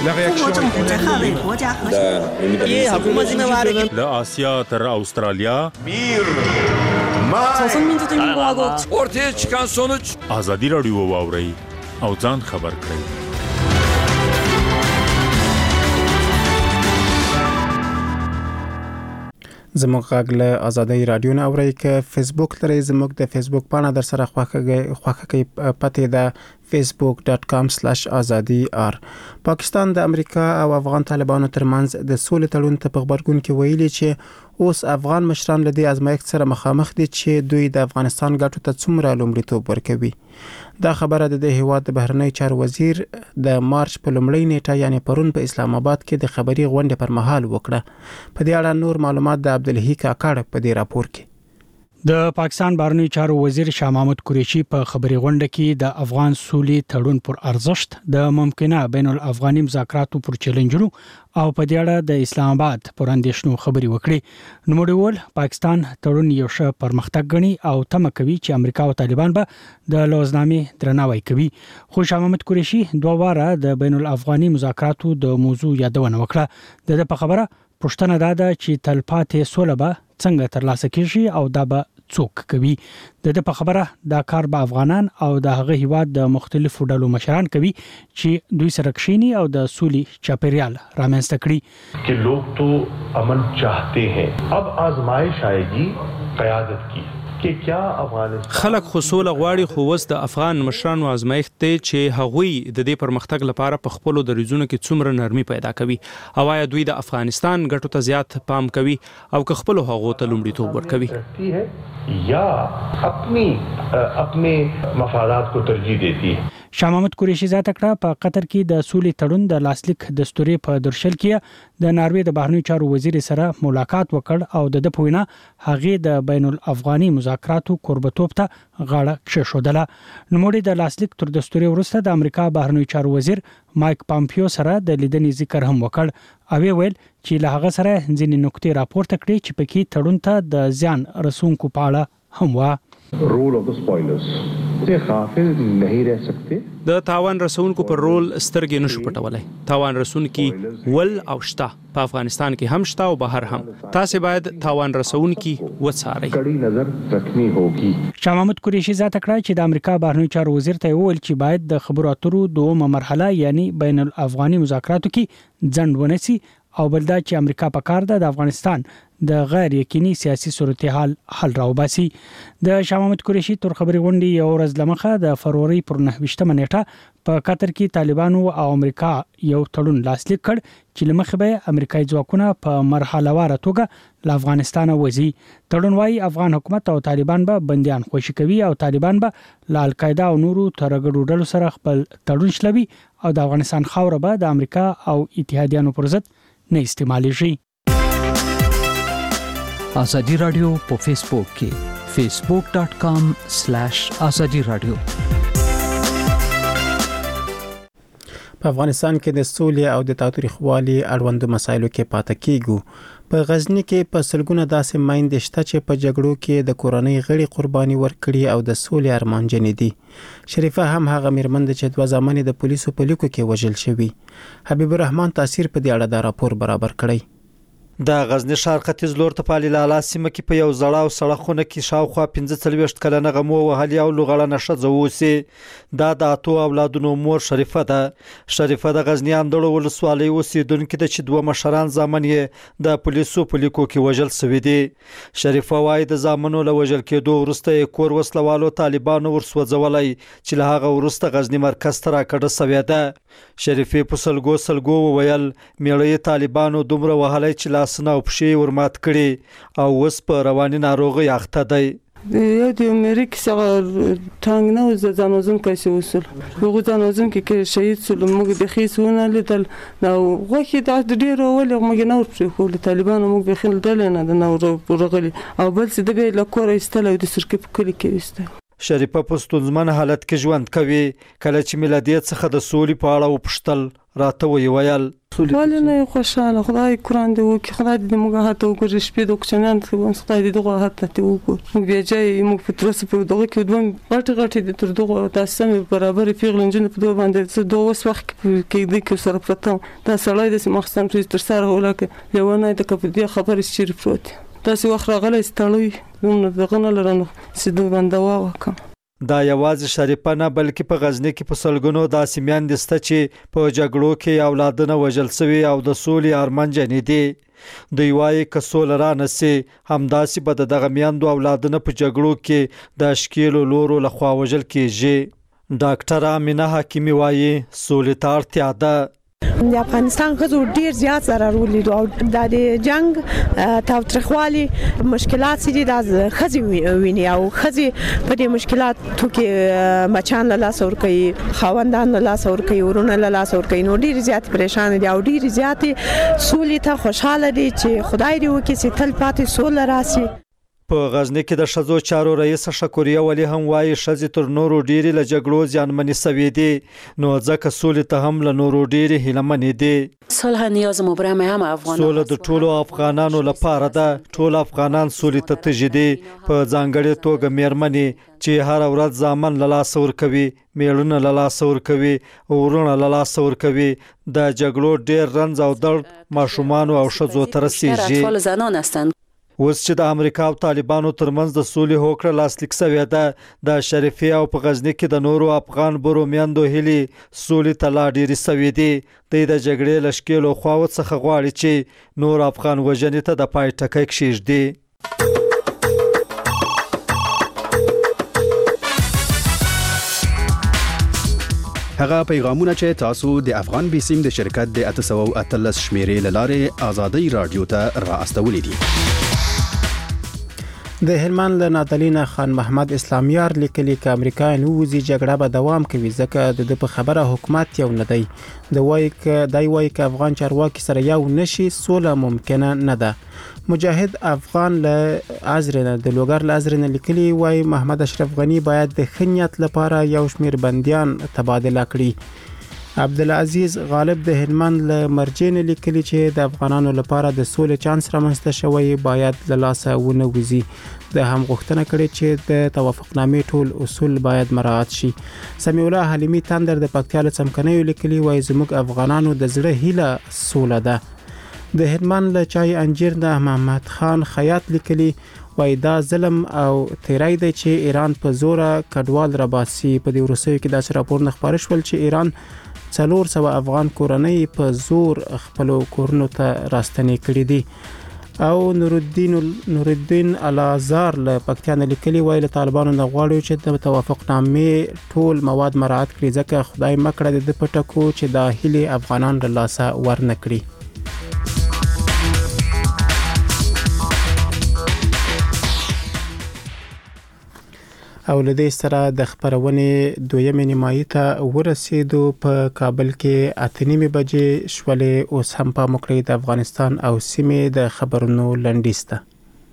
له آسیا تر استرالیا، ortaya çıkan sonuç ازادي راډیو واورئ او ځان خبر کړئ. زموږ غږ له آزادۍ رادیو نه اورئ که فیسبوک لرئ زموږ د فیسبوک پاڼه در سره خوښه کوي پته ده facebook dot com slash azadi r. پاکستان د امریکا او افغان طالبانو ترمنځ د سولې تړون ته په خبرګون کې ویلي چې اوس افغان مشران له دې ازمایښت سره مخامخ دي چې دوی د افغانستان ګټو ته څومره لومړیتوب ورکوي. دا خبره د هیواد د بهرنی چارو وزیر د مارچ په لومړۍ نیټه یعنی پرون په اسلام آباد کې د خبري غونډې پر مهال وکړه. په دې اړه نور معلومات د عبدالحی کاکړ په دې راپور کې. د پاکستان بهرنی چارو وزیر شاه محمود قریشي په خبري غونډه کې د افغان سولې تړون پر ارزښت د ممکنه بین الافغاني مذاکراتو پر چیلنجونو او په دې اړه د اسلام آباد پر اندیشنو خبري وکړي. نو مډول پاکستان تړون یو ښه پرمختګ غني او تمه کوي چې امریکا او طالبان به د لوزنامې درناوی کوي. خو شاه محمود قریشي دوه واره د بین الافغاني مذاکراتو د موضوع یادونه وکړه. د په خبره پښتنه دا ده چې تلپاتې سوله به څنګه ترلاسه کیږي او دا به څوک کوي. د دې په خبره دا کار به افغانان او د هغه هیواد د مختلفو ډلو مشران کوي چې دوی سره کښینی او د سولې چاپیریال رامنځته کړي. چې لوگ تو امن چاہتے ہیں اب آزمائش آئے گی قیادت کی چې کیا افغانستان خلک خو سوله غواړي خو وس د افغان مشرانو ازمایښت ته چې هغوی د دې پرمختګ لپاره په خپل دریزونو کې څومره نرمي پیدا کوي او آیا دوی د افغانستان ګټو ته زیات پام کوي او که خپل هغو ته لومړیتوب ورکوي یا خپل خپل مفادات کو ترجیح دیتی ہے. شاه محمود قریشي زیاته کړه په قطر کې د سولې تړون د لاسلیک دستوري په درشل کې د ناروې د بهرنی چارو وزیر سره ملاقات وکړ او د د پوینه هغه د بین الافغاني مذاکراتو قربتوب ته غاړه کښېښودله. نوموړي د لاسلیک تر دستوري وروسته د امریکا بهرنی چارو وزیر مایک پامپیو سره د لیدنې ذکر هم وکړ او ویل چې له هغه سره ځینې نکتې راپورته کړې چې پکې تړون ته د زیان رسونکو په اړه هم و. رول اف د سپویلرز ته غافل نه رہ سکتے. د تاوان رسونکو پر رول سترګې نشو پټولای. تاوان رسونکي ول او شتا په افغانستان کې هم شتا او بهر هم. تاسو باید تاوان رسونکي وڅارئ. کړي نظر رکھنی ہوگی. شاه محمود قریشي زیاته کړه چې د امریکا بهرنی چارو وزیر ته وویل چې باید د خبرو اترو دومره مرحله یعنی بین الافغاني مذاکراتو کې ځند ونیسي او بل دا چې امریکا په کار ده د افغانستان د غیر یقیني سیاسي صورتحال حل راوباسي. د شاه محمود قریشي تر خبري غونډې یو ورځ لمخه د فروری پر نهه ویشتمه نیټه په قطر کې طالبانو او امریکا یو تړون لاسلیک کړ چې لمخې به امریکایي ځواکونه په مرحله وار توګه له افغانستان وځي. تړون وايي افغان حکومت او طالبان به بنديان خوشي کوي او طالبان به له القاعده او نورو ترګړو ډلو سره خپل تړون شلوي او د افغانستان خاوره به د امریکا او اتحادیانو پر ضد نه استعمالېږي. ازادي رادیو په فیسبوک کې facebook dot com slash azadi radio. په افغانستان کې د سولې او د تاوتریخوالي اړوند مسایلو کې پاتې کیږو. په غزنی کې په سلګونه داسې مایندې شته چې په جګړو کې د کورنۍ غړي قرباني ورکړي او د سولې ارمانجنې دي. شریفه هم هغه میرمن چې دوه ځامن د پولیسو په لیکو کې وژل شوی. حبیب الرحمن تاثیر په دې اړه د راپور برابر کړی. د غزنی ښار ختیځ لور ته په لاله سیمه کې په یو زړه او سړه خونه کې شاوخوا پنځه څلوېښت کلنه غمو وهلې او لوغړنه ښځه اوسي. دا د اتو اولادونو مور شریفه ده. شریفه د غزنی اندړو ولسوالۍ اوسیدونکې ده چې دوه مشران زامن یې د پولیسو په لیکو کې وژل شوي دي. شریفه وایي د زامنو له وژل کېدو وروسته یې کور وسلوالو طالبانو ورسوځولی چې له هغه وروسته غزنی مرکز ته راکډه سوې ده. شریفې په سلګو سلګو وویل میړه طالبانو دومره وهلی چې لاسونه او پښې ورمات کړي او اوس په رواني ناروغۍ اخته دی. یو د امریکا څخه ټانګ نه وز ځانوزم کیسه وصول هغه ځانوزم کې شهید سول موږ د خیسونه لیدل نو غوښې د ډیرو ولې موږ نه ورپرې خو طالبانو موږ به خل دل نه د نو ورغلي او بل څه د به لکور ایستل او د سرکې په کلی کې ایستل. شریفه په ستونزمن حالت کې ژوند کوي. کله چې ملادیت څخه د سولې په اړه وپوښتل راته وی ویل ولې نه خوشاله خدای قرآن دی وکي خدای دې موږ هاته وګوري شپې د کوچنیان ته خدای دې دغه هاته ته وګوري موږ بیا ځای موږ په ترسه په دغه کې دوه غټ غټ دي تر دغه تاسو مې برابر پیغلنجن په دوه باندې دوه وس وخت کې دې کې سره پرته دا سړی د مخسن تر سره ولکه یو نه د کپدي خبرې شیر پروت تاسو وخت راغلی ستړی نو دغه نه لرنه سیده باندې وکم. دا یوازې شریفه نه بلکې په غزنی کې په سلګونو داسې میندې شته چې په جګړو کې اولادونه وژل شوي او د سولې ارمانجنې دي. دوی وایي که سوله رانسي همداسې به د دغه میندو اولادونه په جګړو کې د اشکیلو لورو لخوا وژل کیږي. ډاکټر امینه حکیمي وایي سولې ته اړتیا ده. د افغانستان غزو ډیر زیات ضرر ولید او د جنگ تاوتریخوالي مشکلات سړي د خزي ویني او خزي په دې مشکلاتو کې مچان له لاس ور کوي خاوندان له لاس ور کوي ورونه له لاس ور کوي نو ډیر زیات پریشان دي او ډیر زیات سولې ته خوشاله دي چې خدای دې وکړي چې تل پاتې سول راسي. په غزنی کې د شذو چارو رئیس شکوریا ولی هم وایي شذ تر نورو ډیری له جګړو ځانمنې سوي دي نو ځکه سولې ته هم له نورو ډیری هیلمنې دي. صلح نیاز مبرم هم افغان سوله د ټولو افغانانو لپاره ده. ټول افغانان سولې ته تږي دي په ځانګړې توګه میرمنې چې هر ورځ ځامن له لاس ورکوي میړونه له لاس ورکوي ورونه له لاس ورکوي د جګړو ډیر رنځ او درد ماشومان او ښځو ته رسیږي. اطفال زنان هستند. اوس چې د امریکا او طالبانو ترمنځ د سولې هوکړه لاسلیک شوې ده د شریفې او په غزنی کې د نورو افغان برو میندو هلي سولې ته لا ډېرې شوې دي. دوی د جګړې له ښکېلو خواو څخه غواړي چې نور افغان وژنې ته د پای ټکی کښېږدي. هغه پیغامونه چې تاسو د افغان بیسیم د شرکت د اته سوه او اتلس شمیرې له لارې آزادۍ رادیو ته را استولې دي. د هلمند له نادلینا خان محمد اسلامیار لیکلي ک امریکا نوځي جګړه به دوام کوي ځکه د په خبره حکومت یو نه دی. د وای ک دای وای ک افغان چارواکي سره یو نشي سوله ممکنه نه ده. مجاهد افغان له ازرنه د لوګر له ازرنه لیکلي وای محمد اشرف غنی باید د خنیت لپاره یو شمیر بنديان تبادله کړي. عبدالعزیز غالب د هلمند له مرجین لیکلي چې د افغانانو لپاره د سولې چانس رامنځته شوی باید له لاسه ونه وځي. د هم غوښتنه کړې چې د توافقنامې ټول اصول باید مراعات شي. سمیع الله حلیمی تندر د پکتیا له څمکنیو لیکلي وای زموږ افغانانو د زړه هیله سوله ده. د هلمند له چای انجیر د محمد خان خیاط لیکلي وای دا ظلم او تیرای دی چې ایران په زوره کډوال راباسي. په دې ورسېو کې داسې راپور نه خبر شول چې ایران څلور سوه افغان کورنۍ په زور خپل کورونو ته راستنې کړې دي. او نورالدین نورالدین الازار له پکتیا نه لیکلي وای له طالبانو نه غواړي چې د توافقنامې ټول مواد مراعات کړي ځکه خدای مکړه د پټکو چې د هیلې افغانان له لاسه ورنه کړي. او لدې سره د خبرونې دویمې نیمایي ته ورسېدو. په کابل کې اته نیمې بجې شولې. اوس هم په مکړې د افغانستان او سیمې د خبرونو لنډیز ته.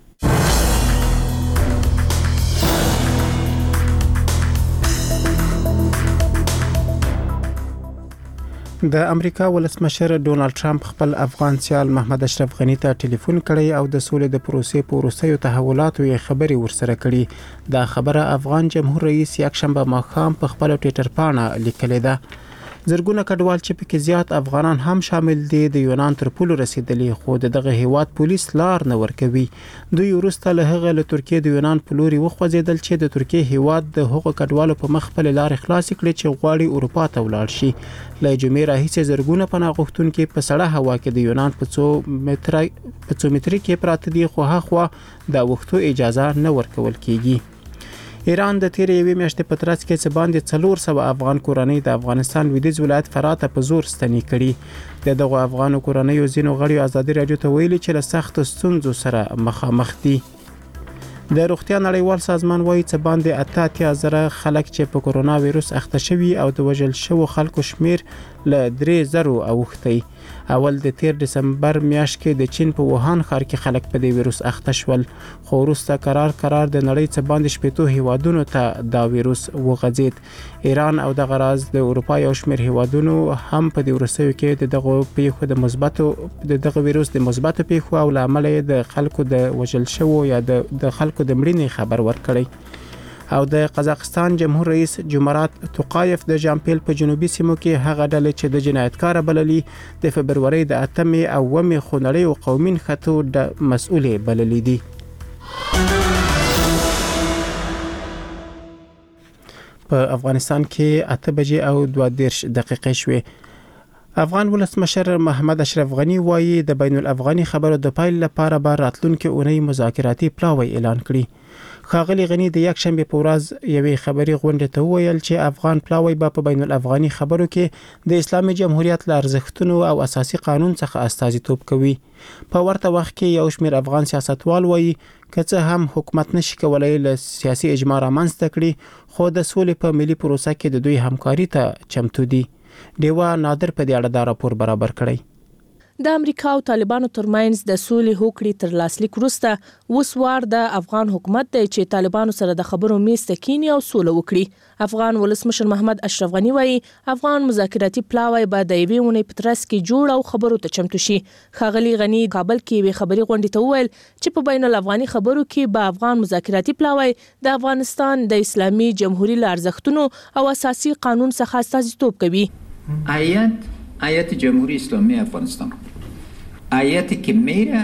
د امریکا ولسمشر ډونالد ټرمپ خپل افغان سیال محمد اشرف غنی ته ټلیفون کړی او د سولې د پروسې په وروستیو تحولاتو یې خبري ورسره کړي. دا خبره افغان جمهور رئیس یکشنبه ماښام په خپل ټوئیټر باندې لیکلې ده. زرګونه کډوال چې پکې زیات افغانان هم شامل دي د یونان تر پولو رسیدلی، خو دغه هیواد پولیس لار نه ورکوي. دوی وروسته له هغه له ترکیه د یونان په لوري وخوځیدل چې د ترکیه هیواد د هغو کډوالو په مخ خپل لار خلاص کړي چې غواړي اروپا ته ولاړ شي. له جمعې راهیسې زرګونه پناه غوښتونکي په سړه هوا کې د یونان په څو متره په څو متري کې پراته دي، خو هاخوا د وختو اجازه نه ورکول کیږي. ایران د تیرې یوې میاشتې په ترڅ کې څه باندې څلور سوه افغان کورنۍ د افغانستان لویدیځ ولایت فراه ته په زور ستنې کړي. د دغو افغانو کورنیو ځینو غړیو ازادي راډیو ته ویلي چې له سختو ستونزو سره مخامخ دي. د روغتیا نړیوال سازمان وایي څه باندې اته اتیا زره خلک چې په کرونا وایرس اخته شوي او د وژل شوو خلکو شمیر له درې زرو اوښتی. اول د تیر دسمبر میاشت کې د چین په ووهان ښار کې خلک په دې وایرس اخته شول، خو وروسته قرار قرار د نړۍ څه باندې شپېتو هیوادونو ته دا وایرس وغځید. ایران او دغه راز د اروپا یو شمېر هیوادونو هم په دې وروستیو کې د دغه پیښو د مثبتو د دغه وایرس د مثبتو پیښو او له امله د خلکو د وژل شوو یا د خلکو د مړینې خبر ورکړی. او د قزاقستان جمهور رئیس جمرات توقایف د جامپیل په جنوبي سیمو کې هغه ډلې چې د جنایتکار بللي د فبروري د اتمې او ومې خونړۍ او قومي خطو د مسؤلې بللي دي. په افغانستان کې اته بجې او دوه دېرش دقیقې شوې. افغان ولسمشر محمد اشرف غنی وایي د بین الافغاني خبرو د پایل لپاره به راتلونکي اونۍ مذاکراتي پلاوی اعلان کړي. ښاغلي غنی د یکشنبه په ورځ یوې خبري غونډې ته وویل چې افغان پلاوی به په بین الافغاني خبرو کې د اسلامي جمهوریت له ارزښتونو او اساسي قانون څخه استازیتوب کوي. په ورته وخت کې یو شمېر افغان سیاستوال وایي که څه هم حکومت نشي کولای له سیاسي اجماع رامنځته کړي، خو د سولې په ملي پروسه کې د دوی همکاري ته چمتو دي. ډیوا نادر په دې اړه دا راپور برابر کړی. د امریکا او طالبانو ترمنځ د سولې هوکړې تر لاسلیک وروسته اوس وار د افغان حکومت دی چې طالبانو سره د خبرو میز ته کینی او سوله وکړي. افغان ولسمشر محمد اشرف غنی وایي افغان مذاکراتي پلاوی به د یوې اونۍ په ترڅ کې جوړ او خبرو ته چمتو شي. ښاغلي غنی کابل کې یوې خبري غونډې ته وویل چې په بین الافغاني خبرو کې به افغان مذاکراتي پلاوی د افغانستان د اسلامي جمهوریت له ارزښتونو او اساسي قانون څخه استازیتوب کوي. آیت آیت جمهوری اسلامی افغانستان، آیتی که میره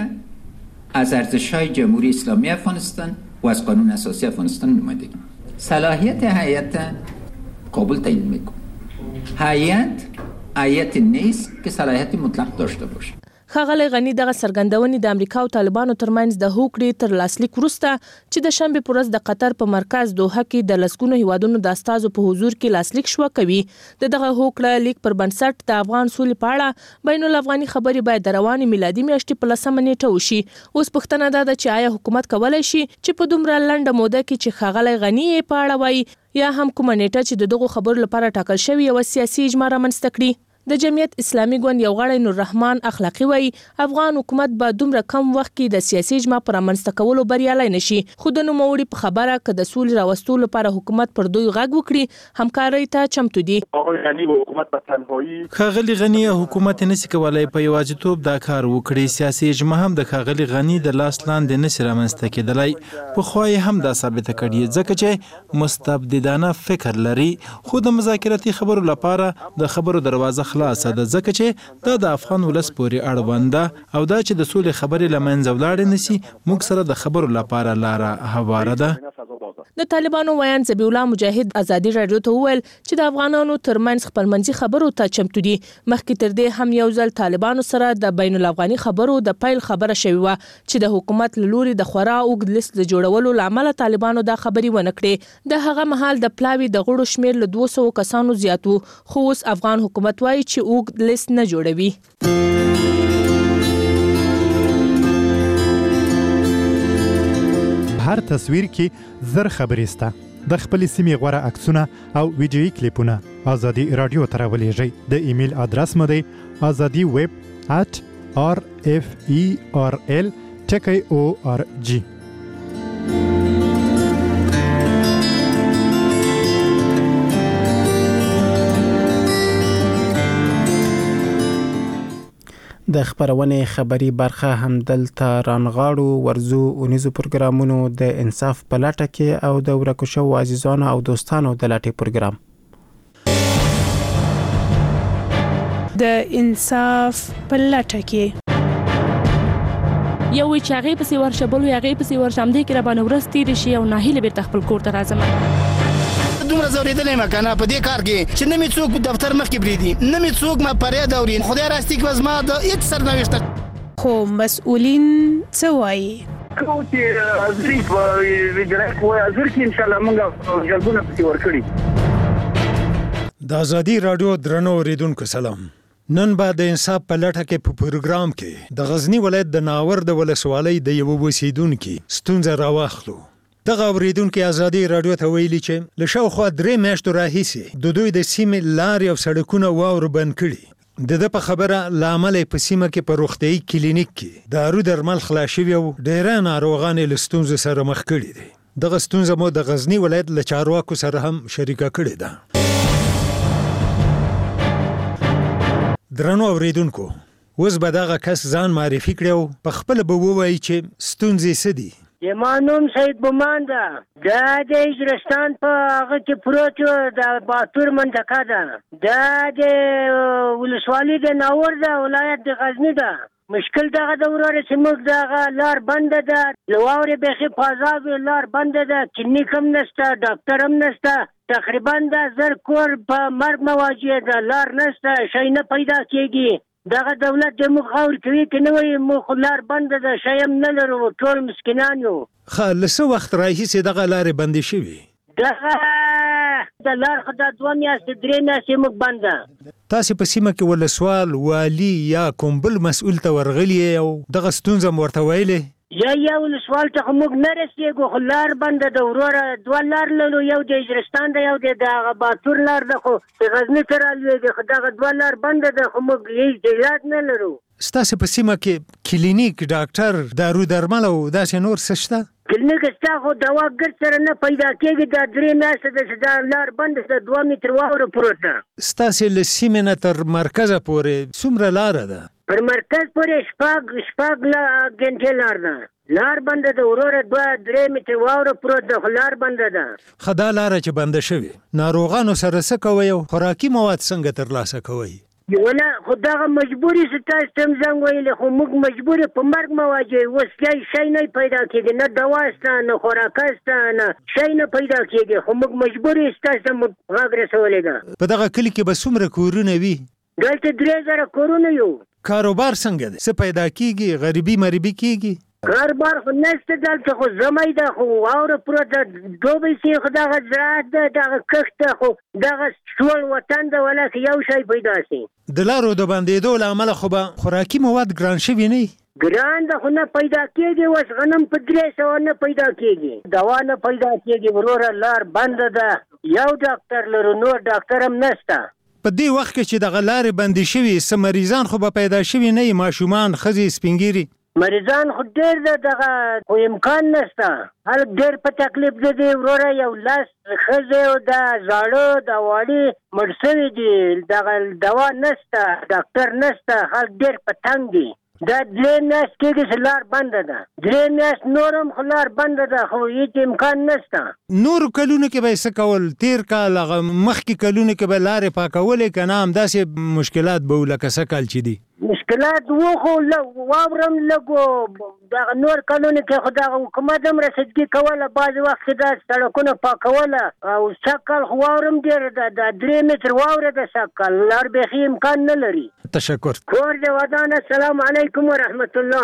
از ارزش‌های جمهوری اسلامی افغانستان و از قانون اساسی افغانستان نمایندگی. صلاحیت هیئت قابل تعیین میکنه. هیئت هیئت نیست که صلاحیت مطلق داشته باشه. ښاغلی غنی دغه څرګندونې د امریکا او طالبانو ترمنځ د هوکړې تر لاسلیک وروسته چې د شنبې په ورځ د قطر په مرکز دوحه کې د لسګونو هیوادونو د استازو په حضور کې لاسلیک شوه کوي. د دغه هوکړه لیک پر بنسټ د افغان سولې په اړه بین الافغاني خبرې باید د روانې میلادي میاشتې په لسمه نیټه وشي. اوس پوښتنه دا ده چې آیا حکومت کولی شي چې په دومره لنډه موده کې چې ښاغلی غني یې په اړه وایي یا هم کومه نیټه چې د دغو خبرو لپاره ټاکل شوې یوه سیاسي اجماع رامنځته کړي. د جمعیت اسلامي ګوند یو غړی نور رحمان اخلاقی وایي افغان حکومت به دومره کم وخت کې د سیاسي اجماع پر رامنځته کولو بریالی نشي، خو د نوموړي په خبره که د سولې راوستو لپاره حکومت پر دوی غږ وکړي همکارۍ ته چمتو دي. ښاغلي غني حکومت نشي کولای په یوازیتوب دا کار وکړي. سیاسي اجماع هم د ښاغلي غني د لاس لاندې نشي رامنځته کېدلی. پخوا یې هم دا ثابته کړې ځکه چې مستبددانه فکر لري، خو د مذاکراتي خبرو لپاره د خبرو دروازه خلاصه ده ځکه چې دا د افغان ولس پورې اړوند ده او دا چې د سولې خبرې له منځه ولاړې نشي موږ سره د خبرو لپاره لاره هواره ده. د طالبانو ویان ذبیح الله مجاهد ازادي رادیو ته وویل چې د افغانانو ترمنځ خپلمنځي خبرو ته چمتو دي. مخکې تر دې هم یو ځل طالبانو سره د بین الافغاني خبرو د پیل خبره شوې وه چې د حکومت له لوري د خورا اوږد لیست د جوړولو له امله طالبانو دا خبرې ونه کړې. د هغه مهال د پلاوي د غړو شمېر له دوه سوه کسانو زیات و، خو اوس افغان حکومت وایي چې اوږد لیست نه جوړوي. هر تصویر کې زر خبرې سته. د خپل سیمې غوره عکسونه او ویډیویي کلیپونه ازادي رادیو ته راولېږئ. د ایمیل ادرس مو دی ازادي ویب at r f e r l ټکی او ار جی. د خبرونې خبري برخه هم دلته رانغاړو. ورزو اونیزو پروګرامونو د انصاف په لټه کې او د ورکو شوو عزیزانو او دوستانو د لټې پروګرام د انصاف په لټه کې یو وی چې هغه پسې ورشه بل هغه پسې ورشم دې کې را باندې ورس تیر شي او ناهیله بیرته خپل کور ته راځم. دومره زوریدلې ما کنه په دې کار کې چې نه می څوک دفتر مخ کې بریدي، نه می څوک ما پرې دوري. خدای راستي کې وزما د هیڅ سرنوشت خو مسؤلین څه وایي؟ کوم چې ازري په ویډرای کوه ازر کې ان شاء الله موږ جلبونه پسې ورکړي. د ازادي رادیو درنو اوریدونکو سلام. نن به د انصاف په لټه کې په پروګرام کې د غزنی ولایت د ناور د ولسوالۍ د یو اوسیدونکو ستونزه راواخلو. دغه اوریدونکو ازادي رادیو ته ویلي چې له شاوخوا درې میاشتو راهیسې د دوی د سیمې لارې او سړکونه واورو بند کړي. د ده په خبره له امله په سیمه کې په روغتیایي کلینیک کې دارو درمل خلا شوي او ډېری ناروغان یې له ستونزو سره مخ کړي دي. دغه ستونزه مو د غزنی ولایت له چارواکو سره هم شریکه کړې ده. درنو اوریدونکو، اوس به دغه کس ځان معرفي کړي او په خپله به ووایي چې ستونزې څه دي. زما نوم سید بومان ده. دا د اجرستان په هغه کې پروت د باتور منطقه ده. دا د ولسوالۍ د ناور ده، ولایت د غزنی ده. مشکل دغه د وروره چې موږ دغه لار بنده ده، له واورې بیخي فاضا لار بنده ده، کلینیک هم نشته، ډاکټر هم نشته. تقریبا د زر کور په مرګ مواجه ده، لار نشته، شی نه پیدا کېږي. دغه دولت د موږ غور کوي که نه وایي موږ لار بنده ده، شی هم نه لرو، ټول مسکینان یو. ښه، له څه وخت راهیسې دغه لارې بندې شوي؟ دغه د لار خو دا دوه میاشتې درې میاشتې موږ بنده. تاسې په سیمه کې ولسوال، والي یا کوم بل مسؤل ته ورغلي او دغه ستونزه مو ورته ویلې؟ یا یا ولسوال ته خو موږ نه رسېږو، خو لار بنده ده وروره. دوه لار لرو، یو د اجرستان ده، یو د دغه باتور لار ده، خو د غزني ته رالوېږي، خو دغه دوه لار بنده ده، خو موږ هېڅ جهاد نه لرو. ستاسې په سیمه کې کلینیک، ډاکټر، دارو درمل او داسې نور څه شته؟ کلینیک شته، خو دوا ګرد سره نه پیدا کېږي. دا درې میاشتې ده چې دا لار بنده ده، دوه متر واوره پروت ده. ستاسې له سیمې نه تر مرکزه پورې څومره لاره ده؟ پر مرکز پورې شپږ شپږ ګنټې لار ده. لار بنده ده وروره، دوه درې متر واوره پروت ده، خو لار بنده ده. ښه، دا لاره چې بنده شوې، ناروغانو سره څه کوئ او خوراکي مواد څنګه ترلاسه کوئ؟ ونه خو دغه مجبوري چې تاسو ته هم زنګ ویلې، خو موږ مجبور په مرګ مواجه یو. اوس شی نه پیدا کېږي، نه دوا شته، نه خوراک شته، نه شی نه پیدا کېږي، خو موږ مجبور یو تاسو ته غږ رسولې ده. په دغه کلي کې به څومره کورونه وي؟ دلته درې زره کورونه یو. کاروبار څنګه دی؟ څه پیدا کېږي؟ غریبي مریبي کېږي؟ کاروبار خو نشته دلته، خو زمی ده، خو واوره پروت ده، دوبی سي، خو دغه زراعت ده، دغه کښت ده، خو دغه ټول وطن ده، ولکه یو شی پیدا سي. د لارو د بندېدو له امله خو به خوراکي مواد ګران شوي نه وي؟ ګران ده، خو نه پیدا کېږي. اوس غنم په درې سوه نه پیدا کېږي، دوا نه پیدا کېږي وروره، لار بنده ده. یو ډاکټر لرو، نور ډاکټر هم نشته. په دې وخت کې چې دغه لارې بندې شوي، څه مریضان خو به پیدا شوي نه وي؟ ماشومان، ښځې، سپین ږیري؟ مریضان خو ډېر ده، دغه خو امکان نشته. خلک ډېر په تکلیف ده دي وروره. یو لس ښځې او د زاړه د واړې مړ شوي دي، دغه دوا نشته، ډاکټر نشته، خلک ډېر په تنګ دي. دا درې میاشت کېږي چې لار بنده ده، درې میاشت نور هم خو لار بنده ده، خو هېڅ امکان نشته. نورو کلونو کې به یې څه کول؟ تېر کال، هغه مخکې کلونو کې به لارې پاکولې که نه همداسې مشکلات به و لکه څه کال چې دي؟ مشکلات وو خو واورم لګو دا نور قانون کې خو دا حکومت هم رسیدګي کوله بعض وخت دا سړکونه پاکوله او سکل خو واورم ډېر د درې متر واوره د سکل لار بېخي امکان نه لري. تشکر. کور دې ودان. السلام علیکم ورحمت الله.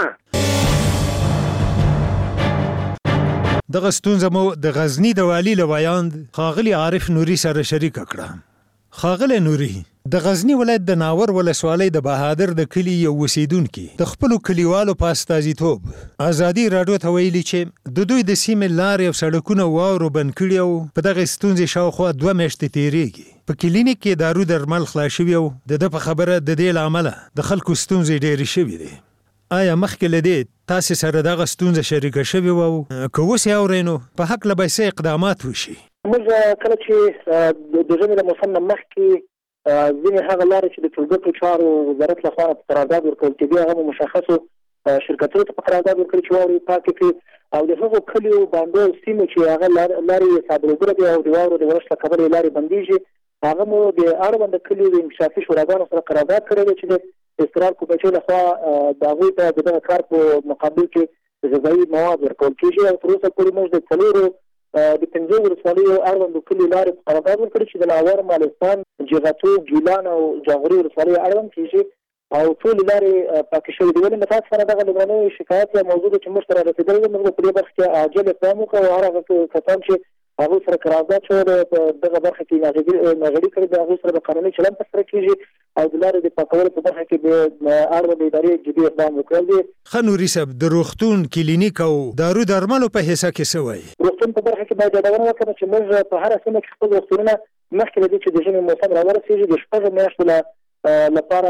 دغه ستونزه مو د غزنی د والي له ویاند ښاغلي عارف نوري سره شریک کړه. ښاغلی نوري، د غزنی ولایت د ناور ولسوالۍ د بهادر د کلي یو اوسیدونکي د خپلو کلیوالو په استازیتوب ازادي راډیو ته ویلي چې د دوی د سیمې لارې او سړکونه واورو بند کړي او په دغه ستونزې شاوخوا دوه میاشتې تېرېږي. په کلینیک کې دارو درمل خلا شوي او د ده په خبره د دې له امله د خلکو ستونزې ډېرې شوي دي. آیا مخکې له دې تاسې سره دغه ستونزه شریکه شوې وه او که اوس یې اورئ نو په هکله به څه اقدامات وشي؟ موږ کله چې د ژمي له موسم نه مخکې ځینې هغه لارې چې د ټولګټو چارو وزارت لخوا په قرارداد ورکول کېدې هغه مشخصو شرکتونو ته په قرارداد ورکړي چې واورې پاکې کړي او د هغو کلیو بانډو او سیمو چې هغه لارې صادروګره دي او د واورو د ورښت له کبله یې لارې بندېږي هغه مو د اړونده کلیو د انکشافي شوراګانو سره قرارداد کړی دی چې د استقلال کمیټې لخوا د هغوی ته د دغه کار په مقابل کې غذایي مواد ورکول کېږي او تر اوسه پورې موږ د څلورو د پنځو ولسوالیو اړوندو کلیو لارې په قرارداد ورکړي چې د لاور، مالستان، جغتو، ګیلان او جاغوري ولسوالیو اړوند کېږي او ټولې لارې پاکې شوې دي. ولې له تاسو سره دغه لومړنی شکایت یا موضوع ده چې موږ ته رارسېدلی دی، موږ به په دې برخه کې عاجل اقدام وکړو او هر هغه کسان چې هغوی سره قرارداد شوی دی په دغه برخه کې ناغېړي کړې دي هغوی سره به قانوني چلند ترسره کېږي او د لارې د پاکولو په برخه کې به اړوندې ادارې جدي اقدام وکړل دي. ښه نوري صاحب، د روغتون، کلینیک او دارو درملو په حصه کې څه وایي؟ روغتون په برخه کې باید یادونه وکړم چې موږ په هره سیمه کې خپل روغتونونه مخکې له دې چې د ژمي موسم راورسېږي د شپږو میاشتو لپاره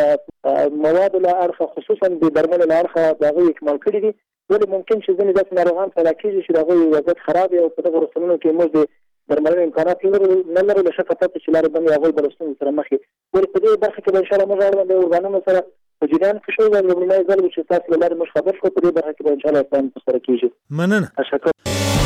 د موادو له اړخه خصوصا د درملو له اړخه د هغوی اکمال کړي دي. ولې ممکن چې ځینې داسې ناروغان پیدا کېږي چې د هغوی وضعیت خراب وي او په دغه روغتونونو کې موږ د درملنې امکانات نه لرو له شکه پرته چې لارې بندې هغوی به له ستونزو سره مخ وي. ولې په دې برخه کې به انشاءالله موږ اړوند ارګانونو سره په جریان کې شو او لومړنی ځل چې تاسو له لارې موږ خبر شو په دې برخه کې به انشاءالله اقدام ترسره کېږي. مننه. تشکر.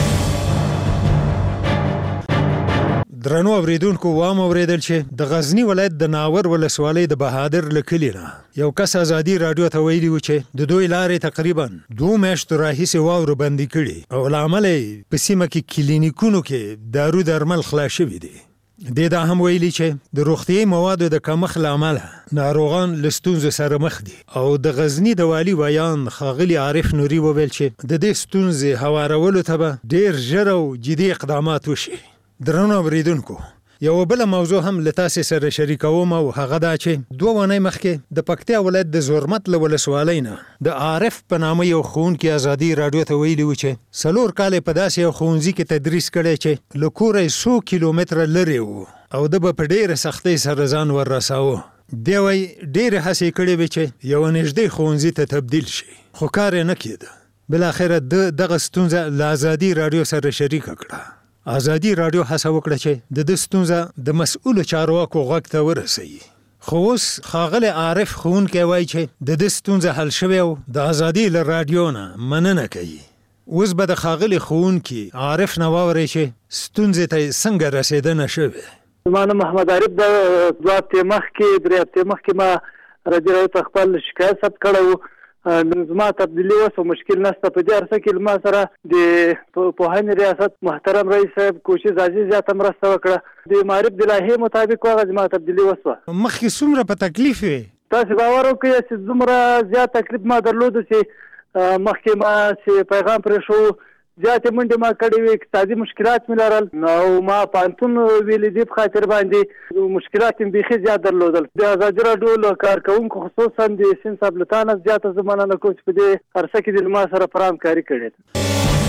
درنو اوریدونکو، وام اوریدل چې د غزنی ولایت د ناور ولسوالۍ د بهادر له کلي نه یو کس ازادي راډیو ته ویلي و چې د دوی لارې تقریبا دوه میاشتو راهیسې واورو بندې کړي او له امله یې په سیمه کې کلینیکونو کې دارو درمل خلا شوي دي. دې دا هم ویلي چې د روغتیایي موادو د کمښت له امله ناروغان له ستونزو سره مخ دي او د غزنی د والي ویان ښاغلي عارف نوري وویل چې د دې ستونزې هوارولو ته به ډېر ژر او جدي اقدامات وشي. درنو اوریدونکو، یو بل موضوع هم له تاسې سره شریکوم او هغه دا چې دوه ونې مخکې د پکتیا ولایت د زورمت له ولسوالۍ نه د عارف په نامه یو ښوونکي ازادي راډیو ته ویلي و چې څلور کاله په داسې یو ښوونځي کې تدریس کړی چې له کوره یې څو کیلومتره لرې و او ده به په ډېره سختۍ سره ځان وررساوه. دی وایي ډېرې هڅې کړې وې چې یوه نږدې ښوونځي ته تبدیل شي خو کار یې نه کېده. بالاخره ده دغه ستونزه له ازادي راډیو سره شریکه کړه. ازادي راډیو هڅه وکړه چې د ده ستونزه د مسؤلو چارواکو غوږ ته ورسوي. خو اوس ښاغلی عارف ښوونکی وایي چې د ده ستونزه حل شوې او د ازادي له راډیو نه مننه کوي. اوس به د ښاغلي ښوونکي عارف نه واورئ چې ستونزې ته یې څنګه رسېدنه شوې. زما نوم محمد عارف د دوه هفتې مخکې درې هفتې مخکې ما راډیو راډیو ته خپل شکایت ثبت کړی و. زما تبدیلي وسو، مشکل نشته. په دې عرصه کې ما سره د پوهنې ریاست محترم رئیس صاحب کوشش عزیز زیاته مرسته وکړه. د معرف د لایحې مطابق هغه زما تبدیلي وسوه. مخکې څومره په تکلیف وې؟ تاسې باور وکړئ چې څومره زیات تکلیف ما درلودو چې مخکې ما چې پیغام پرې شو زیاتې منډې ما کړې وې، اقتصادي مشکلات مې لرل او ما پوهنتون ویلې دې په خاطر باندې مشکلات مې بیخي زیات درلودل. د ازادي راډیو له کارکوونکو خصوصا د سین صاحب له تا نه زیاته زه مننه کوم چې په دې عرصه کې د ما سره پوره همکاري کړې ده.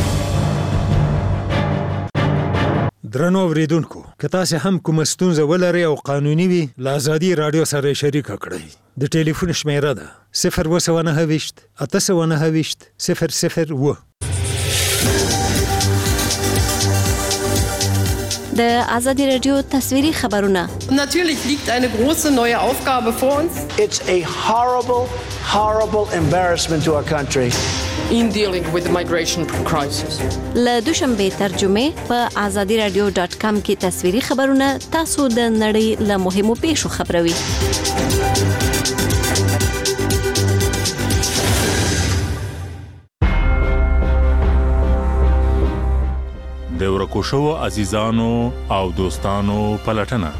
درنو اوریدونکو، که تاسې هم کومه ستونزه ولرئ او قانوني وي له ازادي راډیو سره یې شریکه کړئ. د ټلیفون شمیره ده صفر اووه سوه نهه ویشت اته سوه نهه ویشت صفر صفر اووه. د آزادی رادیو تصویری خبرونه. Natürlich liegt eine große neue Aufgabe vor uns. It's a horrible, horrible embarrassment to our country. In dealing with the migration crisis. له دوشنبه ترجمه په آزادی رادیو ډاټ کام کې تصویری خبرونه تاسو د نړۍ له مهمو پیښو خبروي. ورکو شو عزیزانو او دوستانو پلټنه.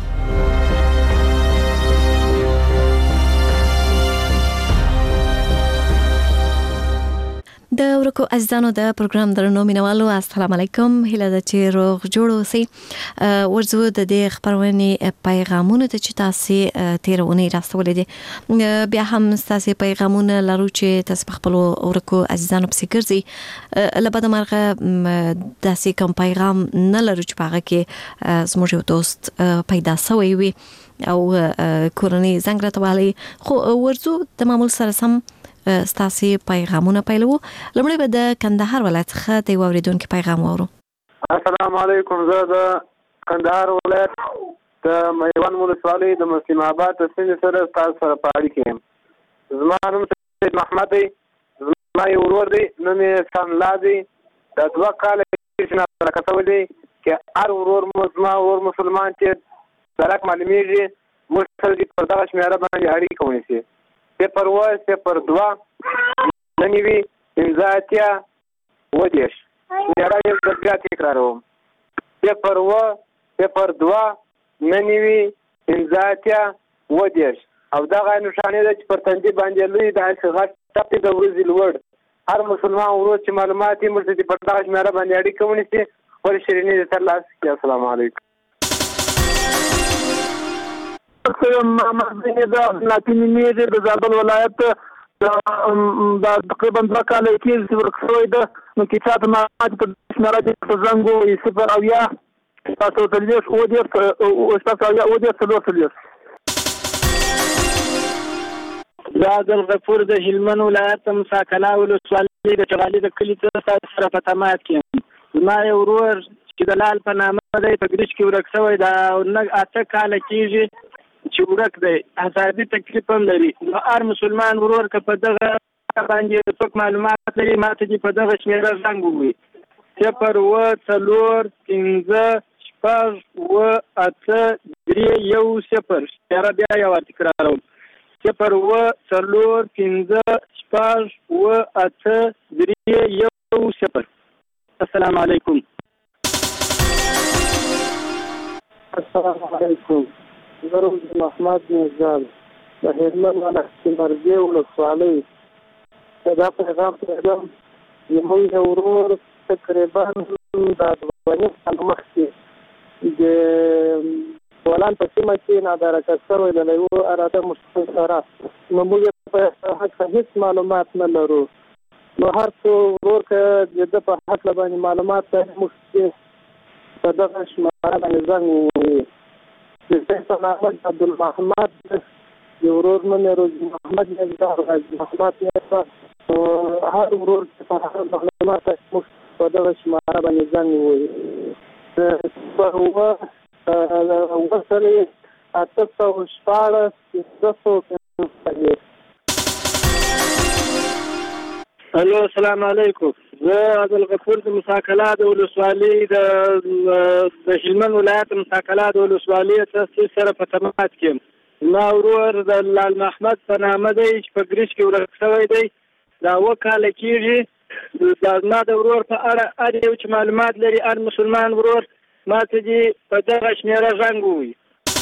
د ورکو عزیزانو د پروګرام درنو مینوالو السلام علیکم. هیله ده چې روغ جوړ اوسئ. ورځو د دې خبرونې پیغامونه ته چې تاسو تیر اونۍ راستولې دي بیا هم تاسو پیغامونه لرو چې تاسو په خپل ورکو عزیزانو پسې ګرځي. لبد مرغه داسې کوم پیغام نه لرو چې هغه کې زموږ یو دوست پیدا شوی وي او کورنۍ زنګ راته خو ورځو د معمول سره سم ستاسي پیغامونه پیلو. لمړی به د کندهار ولایت څخه د اوریدونکو پیغام وورو. السلام علیکم. زه د کندهار ولایت د میوند ولسوالۍ د مسلم آباد د سیمې سره تاسو سره په اړیکه کې یم. زما نوم سید محمد دی. زما یو ورور دی، نوم یې سنلا دی. د دوه کاله چې ناپلکه شوی دی چې هر ورور مو زما ورور مسلمان چې درک معلومیږي موږ سره پر دغه شمېره باندې اړیکه ونیسي. صفر و صفر دوا ننوي پنځه اتیا اووه دېرش. شمېره یو ځل بیا تکراروم. صفر و صفر دوا ننوي پنځه اتیا اووه دېرش. او دغه نښانې ده چې پر تندي باندې لوی داسې غټ ټپې د ورځې لوړ. هر مسلمان ورور چې معلومات یې موږ ته پر دغه شمېره باندې اړیکه ونیسي خپل شیریني دې ترلاسه کړي. السلام علیکم. محمد بن ناتی نومیږي د زابل ولایت د تقریبا دوه کاله کېږي چې ورک شوی ده. نو چې چاته معلومات په شمېره دې په زنګ ووایي صفر اویا شپږ سوه څلوېښت اووه دېرش شپږ سوه اویا اووه دېرش څلور څلوېښت. زه عبدالغفور د هلمند ولایت مساکلا ولسوالۍ د چغالي د کلي څخه سره په تماس کې یم. زما یو ورور چې د لال په نامه دی په ګریچ کې ورک شوی ده او اته کاله کېږي چې ورک دی. حسابي تکلیف هم لري. نو هر مسلمان ورور که په دغه باندې څوک معلومات لري ما ته دې په دغه شمېره زنګ ووایي. صفر اووه څلور پنځه شپږ اووه اته درې یو صفر. شمېره بیا یو تکراروم. صفر اووه څلور پنځه شپږ اووه اته درې یو صفر. السلام علیکم. السلام علیکم. زه روز محمد نژاد د هلمند ولایت مرګي ولسوالۍ دا پیغام پرېږدم. زموږ یو ورور تقریبا د دوه نیم کاله مخکې د بولان په سیمه کې نادرکه شوی له یوه اراده مشکل سره. نو موږ یې په حق هېڅ معلومات نه لرو. نو هر څو ورور که د ده په هکله باندې معلومات لري موږ چې په دغه شمېره باندې زنګ ووایي. د محمد عبدالمحمد یو ورور نوم یې روزي محمد نژاد غازي محمد نژاد. هر ورور چې په هغه معلومات لري موږ په دغه شمېره باندې زنګ ووایي. صفر اووه اووه څلوېښت اته سوه شپاړس پنځه سوه پنځه. الو السلام علیکم. زه عبدالغفور د مساکلا د ولسوالۍ د هلمند ولایت مساکلا د ولسوالۍ سره په تماس کې یم. زما ورور د لال محمد په نامه دی چې په ګریچ کې ورک شوی دی. دا اووه کاله کېږي. دا زما د ورور په اړه هر یو چې معلومات لري هر مسلمان ورور ما ته دې په دغه شمېره زنګ ووایي.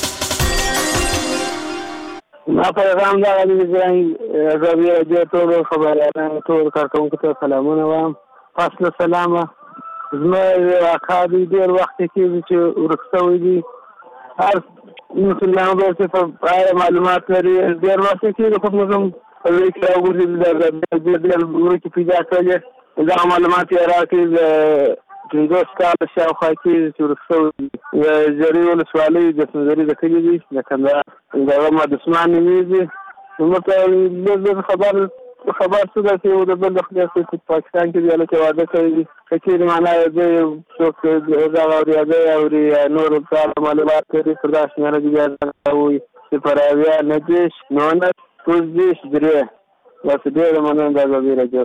ما پیغام دغه دی چې زه بیا دې ټولو خبریالانو ټولو کارکوونکو ته سلامونه وایم. فصل سلامه. زما یو اکا دی ډېر وخت کېږي چې ورک شوی دی. هر مسلمان ورور چې په اړه معلومات لري ډېر وخت کېږي خو موږ هم په دې کې راوګرځېدو ډېر ورکې پیدا کړلې. دغه معلومات یې راکړي د پنځوس کاله شاوخوا کېږي چې ورک شوی دی. د زرې ولسوالۍ د سنځري د کلي دی د کندهار د محمد عثمان نومیږي. نو موږ ته لږ خبر خبر څه ده چې یو د بل د خدای په پاکستان کې دی هلته واده کوي دي. که چېرې معنا زه یو څوک غږ اوري یا دی اوري یا نور څه معلومات لري پر دغه شمېره دې بیا ووایي. صفر اویا نهه دېرش نولس شپږ دېرش درې. داسې ډېره مننه د ازادۍ راډیو.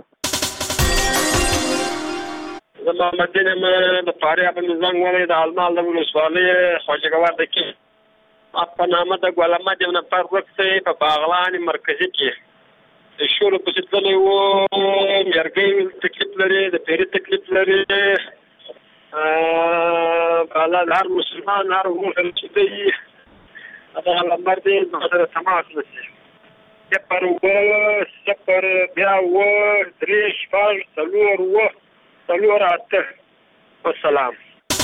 زه محمد دین یم د فاریاب مې زنګ ووهی د المال د ولسوالۍ خواجګوار د کې په نامه د ګل احمد یو نفر ورک شوی په باغلان مرکزي کې. د شولو پسې تللی و. میرګۍ تکلیف لري، د پیري تکلیف لري، الله هر مسلمان هر مسلم چې دی هغه نمبر دی سره تماس وکړي صفر اوه صفر بیا اوه درې شپږ څلور اوه څلور اته والسلام.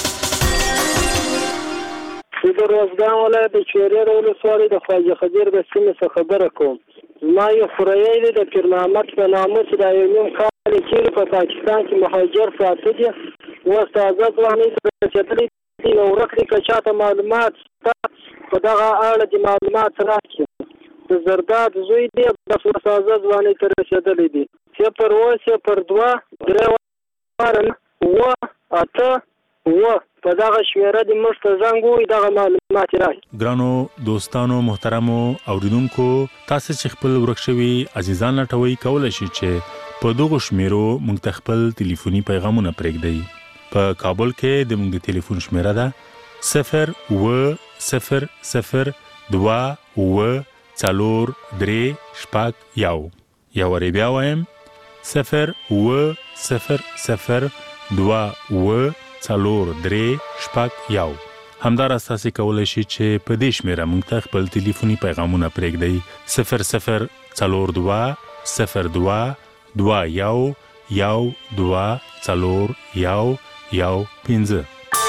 د روزګان ولایت د چوریار ولسوالۍ د خواجه خدیر د سیمې څخه خبره کوم. ما یو خوریی دی د پیر محمد په نامه چې دا یو نیم کال چیرې په پاکستان کې مهاجر پراته دي اوس تازه ځوانۍ ته رسېدلي دي نو ورک دي که چاته معلومات شته په دغه اړه د معلومات راکړي. د زرداد زوی دی بس اوس تازه ځوانۍ ته رسېدلی دي. صفر اوه صفر دوه درې اوه اته اوه په دغه شمیره د موږ ته زنګ ووایي دغه معلومات راکړي. ګرانو دوستانو محترمو اوریدونکو تاسو چې خپل ورک شوي عزیزان لټوي کولی شئ چې په دغو شمیرو موږ ته خپل ټلیفوني پیغامونه پرېږدئ. په کابل کې د موږ د ټلیفون شمیره ده صفر اوه صفر صفر دوه اوه څلور درې شپږ یو. یو وارې بیا وایم صفر اوه صفر صفر دوه اوه څلور درې شپږ یو. همداراز تاسو کولی شئ چې په دې شمیره موږ ته خپل ټلیفوني پیغامونه پرېږدئ صفر صفر څلور دوه صفر دوه دوه یو یو دوه څلور یو یو پنځه.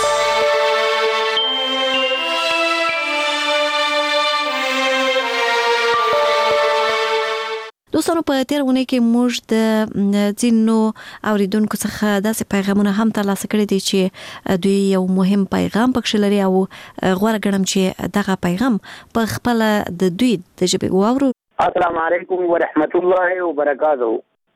دوستانو په تیر ونه کې موږ د ځینو اوریدونکو څخه داسې پیغامونه هم ترلاسه کړي دي چې دوی یو مهم پیغام پکښې لري او غوره ګڼم چې دغه پیغام په خپله د دوی د ژبې واورو. السلام علیکم ورحمت الله وبرکاتو.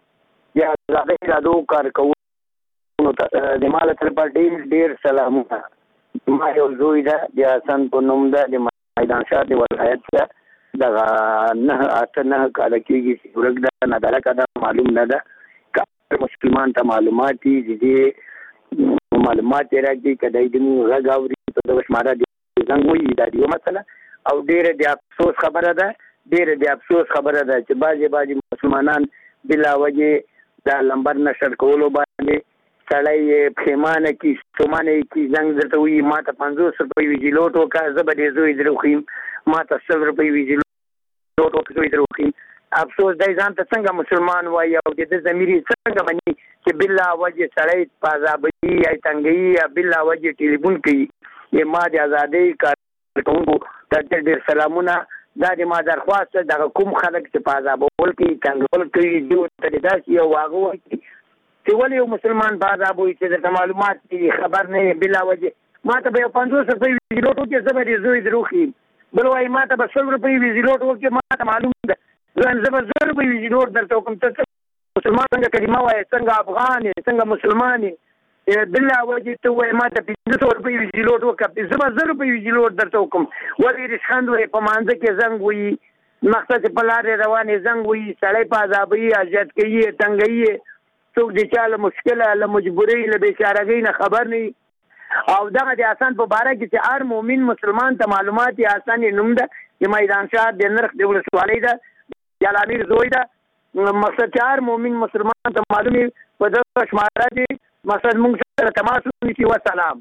یا زغې رادو کارکوونکو ته د ما له طرفه ډېر ډېر سلامونه. ما یو زوی ده د حسن په نوم ده د میدان شاه د ولایت ده دغه نه اته نه کاله کېږي چې ورک ده نادرکه ده معلوم نه ده. که مسلمان ته معلومات دي د دې معلومات یې راکړي که دی زموږ غږ اوري په دغه شماره د زنګ وایي دا د یو مسله او ډېره د افسوس خبره ده ډېره د افسوس خبره ده چې بعضې بعضې مسلمانان بلا وجې دا لمبر نشر کولو باندې سړی پښیمانه کړي ستومانه یې کړي زنګ درته وایي ما ته پنځوس روپۍ ویجیلوټ وکړه زه به دې زوی در وښیم ما ته سل روپۍ ویجیلوټ وکړه زوی در وښیم. افسوس دی ځان ته څنګه مسلمان وایي او د ده ضمیر یې څنګه مني چې بلا وجې سړی په عذابوي یا تنګوي یا بلا وجې ټلیفون کوي. ما د ازادۍ کارکوونکو ته ډېر ډېر سلامونه. دا د ما درخواست ده دغه کوم خلک چې په عذابول کوي تنګول کوي دوی ته د داسې یو واغه وکړي چې ولې یو مسلمان په عذابوي چې درته معلومات دي خبر نه یې بلا وجې ما ته به یو پنځوس روپۍ ویجیلوټ وکړي زه به دې زوی در وښیم. بل وایي ما ته به سل روپۍ ویجیلوټ وکړي ما ته معلوم ده زه به زر روپۍ ویجیلوټ درته وکړم. ته مسلمان څنګه کلمه وایې څنګه افغان یې څنګه مسلمان یې بلا وجې ته وایې ما ته پنځه سوه روپۍ ویجیلوټ وکړه زه به زر روپۍ ویجیلوټ درته وکړم. ولې رسخند وایې په مانځه کې زنګ وایي مقصد چې په لارې روانې زنګ وایي سړی په عذابوي اذیت کوي تنګوي څوک د چا له مشکله له مجبورۍ له بېچارګۍ نه خبر نه وي. او دغه د حسن په باره کې چې هر مؤمن مسلمان ته معلومات یې حسن یې نوم ده د میدان شاه د نرخ د ولسوالۍ ده د الامیر زوی ده. مقصد چې هر مؤمن مسلمان ته معلوم وي په دغه شماره کې مقصد موږ سره تماس ونیسي. وسلام.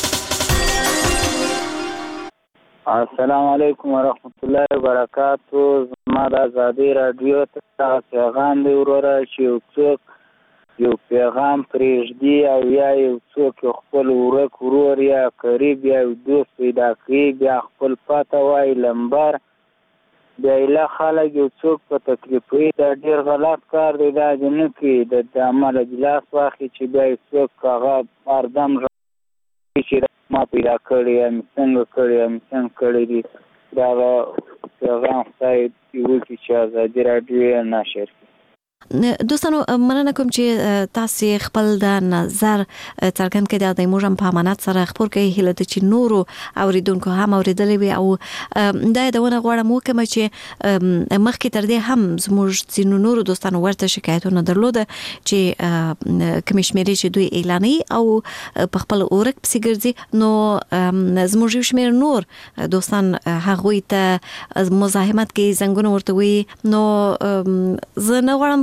السلام علیکم ورحمت الله وبرکاتو. زما د ازادۍ راډیو ته پیغام دی وروره چې یو څوک یو پیغام پرېږدي او یا یو څوک یو خپل ورک ورور یا قریب یا یو دوست پیدا کوي بیا خپل پاته وایي لمبر بیا ایله خلک یو څوک په تکلیف وي دا ډېر غلط کار دی. دا دې نه کوي د د عمله ګیلاس واخلي چې بیا یو څوک هغه هردم چې ما پیدا کړی یا مې څنګه کړی یا مې څنګه کړی دي. دغه پیغام خدای دې وکړي چې ازادي راډیو یې نشر کړي. دوستانو مننه کوم چې تاسو خپل د نظر څرګند کړئ د موږ هم په امانت سره خبر کوي هله د چې نورو اوریدونکو هم اوریدلې وي او دا د ونه غواړم وکم چې مخکې تر دې هم زموږ ځینو نورو دوستانو ورته شکایتونه درلوده چې کمیشمري چې دوی اعلاني او په خپل اورک پسې ګرځي نو زموږ یو شمېر نور دوستان هغوی ته مزاحمت کوي زنګونه ورته وي نو زه نه غواړم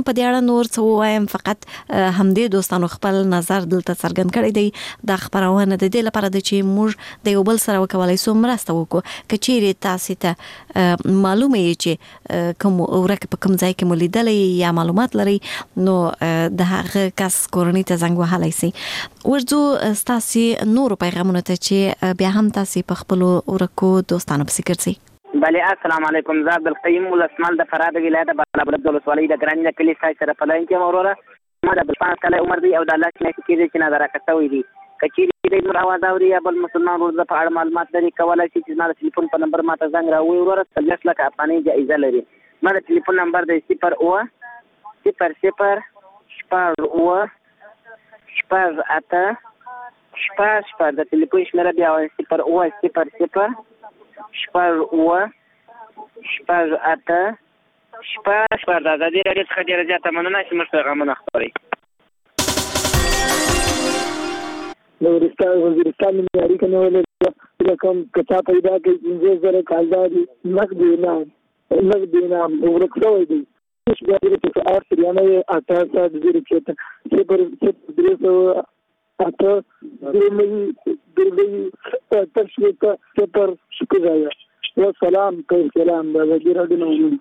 په دې اړه نور څه وایم، فقط همدې دوستانو خپل نظر دلته څرګند کړی دی. دا خبرونه د دې لپاره د چې موږ د یو بل سره وکولای سو مرسته وکړو. کچېری تاسو ته معلومه یې چې کوم ورکه په کوم ځای کې مولیدلې یا معلومات لري، نو د هغه کس کورنۍ ته زنګ وهلای شي. ورځو تاسو نور پیغامونه ته چې بیا هم تاسو په خپل ورکو دوستانو په فکر سي. بله السلام علیکم. زه عبدالقیوم ولسمال د فراه د ولایت بالابلد د ولسوالۍ د ګراني د کلي سای سره په لاین کې وروره. ما د بلپانس کاله عمر دی او د الله میاشتې کېږي چې نه راکړه شوی دی. که چیرې دی نور اواز اوري یا بل مسلمان ورور په اړه معلومات لري، کولی شي چې زما د ټلیفون په نمبر ماته زنګ راووایي وروره. څلوېښت لکه افغانۍ جایزه لري. ما د ټلیفون نمبر دی صفر اوه صفر صفر شپږ اوه شپږ اته شپږ شپږ. د ټلیفون شمېره بیا وایم صفر اوه صفر صفر شپږ اوه شپږ اته شپږ شپږ. د ازادي راډیو څخه ډېره زیاته مننه چې موږ پیغامونه خپروي. د وزیرستان معیاري کنه کوم کچا پیدا کوي پنځه زره کالدار نقد انعام نقد انعام ورک شوی دی. چې بیا دې چې آر سریانه اته سات زیرو چته صفر صفر درې سوه اته درې درې تشویق صفر شکر یا سلام کوي. سلام د وزیر راډیو.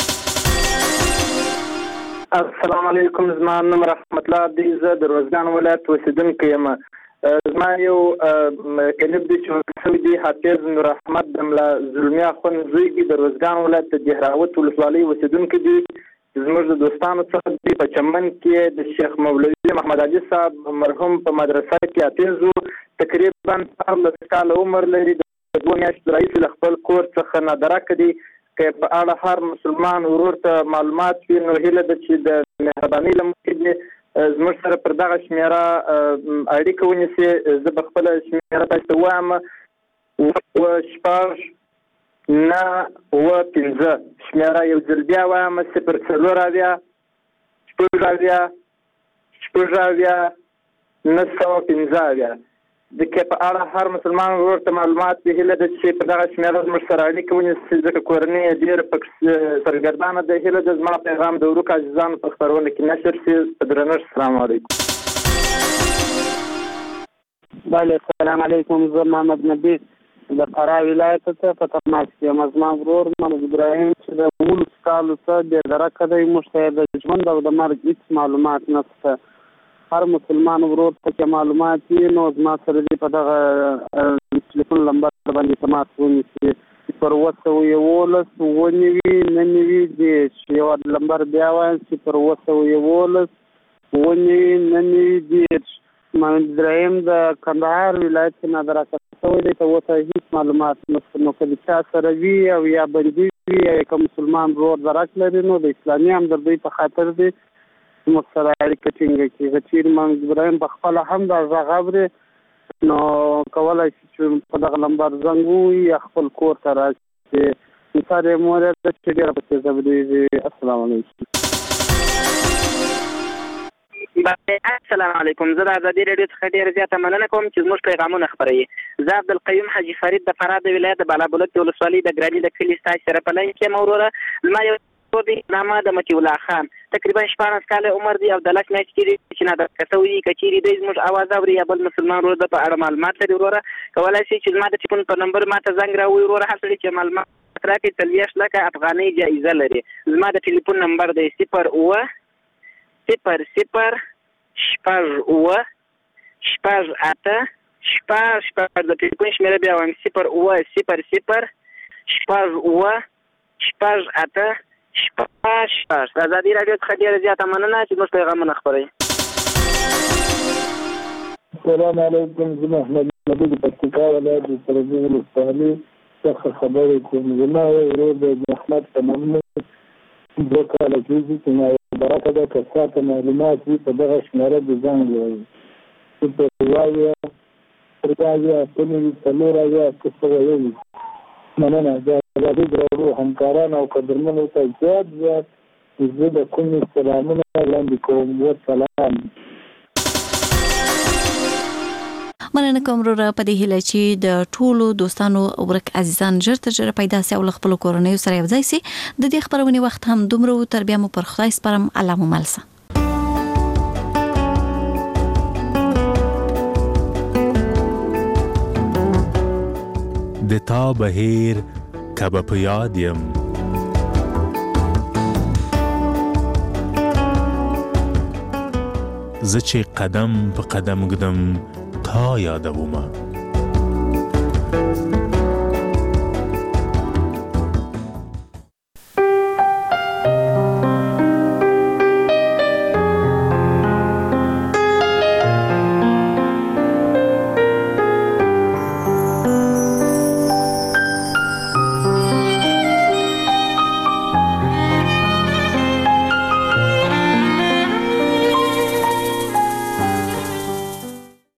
السلام علیکم. زما نوم رحمت الله دی. زه د روزګان ولایت اوسېدونکی یم. زما یو کلیپ دی چې شوی دی حافظ نور احمد د ملا زلمي اخوند زوی دی. د روزګان ولایت د دهراوت ولسوالۍ اوسېدونکی دی. زموږ د دوستانو څخه دی په چمن کې د شیخ مولوي محمد علي صاحب مرحوم په مدرسه کې حافظ و. تقریبا څوارلس کاله عمر لري. د دوه میاشتو راهیسې له خپل کور څخه نادرکه دی. که په اړه هر مسلمان ورور ته معلومات وي، نو هیله ده چې د مهربانۍ له مخې دې زموږ سره پر دغه شمېره اړیکه ونیسي. زه به خپله شمېره تاسو ته ووایم: اوه شپږ نه اوه پنځه. شمېره یو ځل بیا وایم: صفر څلور اویا شپږ اویا شپږ اویا نه سوه پنځه اویا. د کې په اړه هر مسلمان ورور ته معلومات وي، هیله ده چې په دغه شمېره زموږ سره اړیکه ونیسي، ځکه کورنۍ یې ډېره پکې سرګردانه ده. هیله ده زما پیغام د وروکو عزیزانو په خپرونه کې نشر شي. په درنښت السلام علیکم. بله السلام علیکم. زه محمد نبی د فراه ولایت څخه په تماس کې یم. زما ورور محمد ابراهیم چې د اوولسو کالو څخه بېدرکه دی، موږ ته د ژوند او د مرګ هېڅ معلومات نشته. هر مسلمان ورور ته معلومات وي، نو زما سره دې په دغه ټلیفون نمبر باندې تماس ونیسي. صفر اووه سوه یولس اووه نوي نهه نوي دېرش. یو نمبر بیا وایم: صفر اووه سوه یولس اووه نوي نهه نوي دېرش. محمد ابراهیم د کندهار ولایت کې نادرکه شوی دی. ته اوسه هېڅ معلومات نشته. نو که د چا سره وي او یا بندي وي یا که مسلمان ورور درک لري، نو د اسلامي همدردۍ په خاطر دی موږ سره اړیکه ټینګه کړي. که چیرې محمد ابراهیم په خپله هم دا غږ اوري، نو کولی شي چې په دغه نمبر زنګ ووهي یا خپل کور ته راشي. انسان یې مور ده چې ډېره پسې ځبرېږي. السلام علیکم. السلام علیکم. زه د ازادي راډیو څخه ډېره زیاته مننه کوم چې زموږ پیغامونه خپروي. زه عبدالقیوم حاجي فرید د فراه د ولایت د بالابلد د ولسوالۍ د ګراني د کلي ستاسو سره په لاین کې یم وروره. زما یو دی نامه د مطیع الله خان. تقریبا شپاړس کاله عمر دی او د لس میاشتې کېږي چې نادرکه شوی دی. که چیرې دی زموږ اواز اوري یا بل مسلمان ورور د په اړه معلومات لري وروره، کولی شي چې زما د ټلیفون په نمبر ماته زنګ راووایي وروره. هر سړي چې معلومات راکړي څلوېښت لکه افغانۍ جایزه لري. زما د ټلیفون نمبر دی صفر اووه صفر صفر شپږ اووه شپږ اته شپږ شپږ. د ټلیفون شمېره بیا وایم: صفر اووه صفر صفر شپږ اووه شپږ اته شپږ شپږ. د ازادي راډیو څخه ډېره زیاته مننه چې موږ پیغامونه خپروي. السلام علیکم. زه محمد نبی د پکتیکا ولایت د سرجو ولسوالۍ څخه خبرې کوم. زما یو ورور د احمد په نوم دوه کاله کېږي چې نادرکه ده. که چا ته معلومات وي په دغه شمېره د زنګ ووایي: صفر اووه اویا درې اویا اته نوي څلور اویا اته سوه یو. مننه. د ازادي راډیو همکارانو او قدرمنو ته زیات زیات زه د کومې سلامونه وړاندې کوم. والسلام. مننه کوم وروره په دې هیله چې د ټولو دوستانو ورک عزیزان ژر تر ژره پیدا سي او خپل کورنۍ سره یو ځای سي د دې خبرونه وخت هم دومره تر بیا مو پر خدای سپارم الله مو ملسه د تا بهیر کبه په یاد یم زه چې قدم په قدم ګدم تا یادومه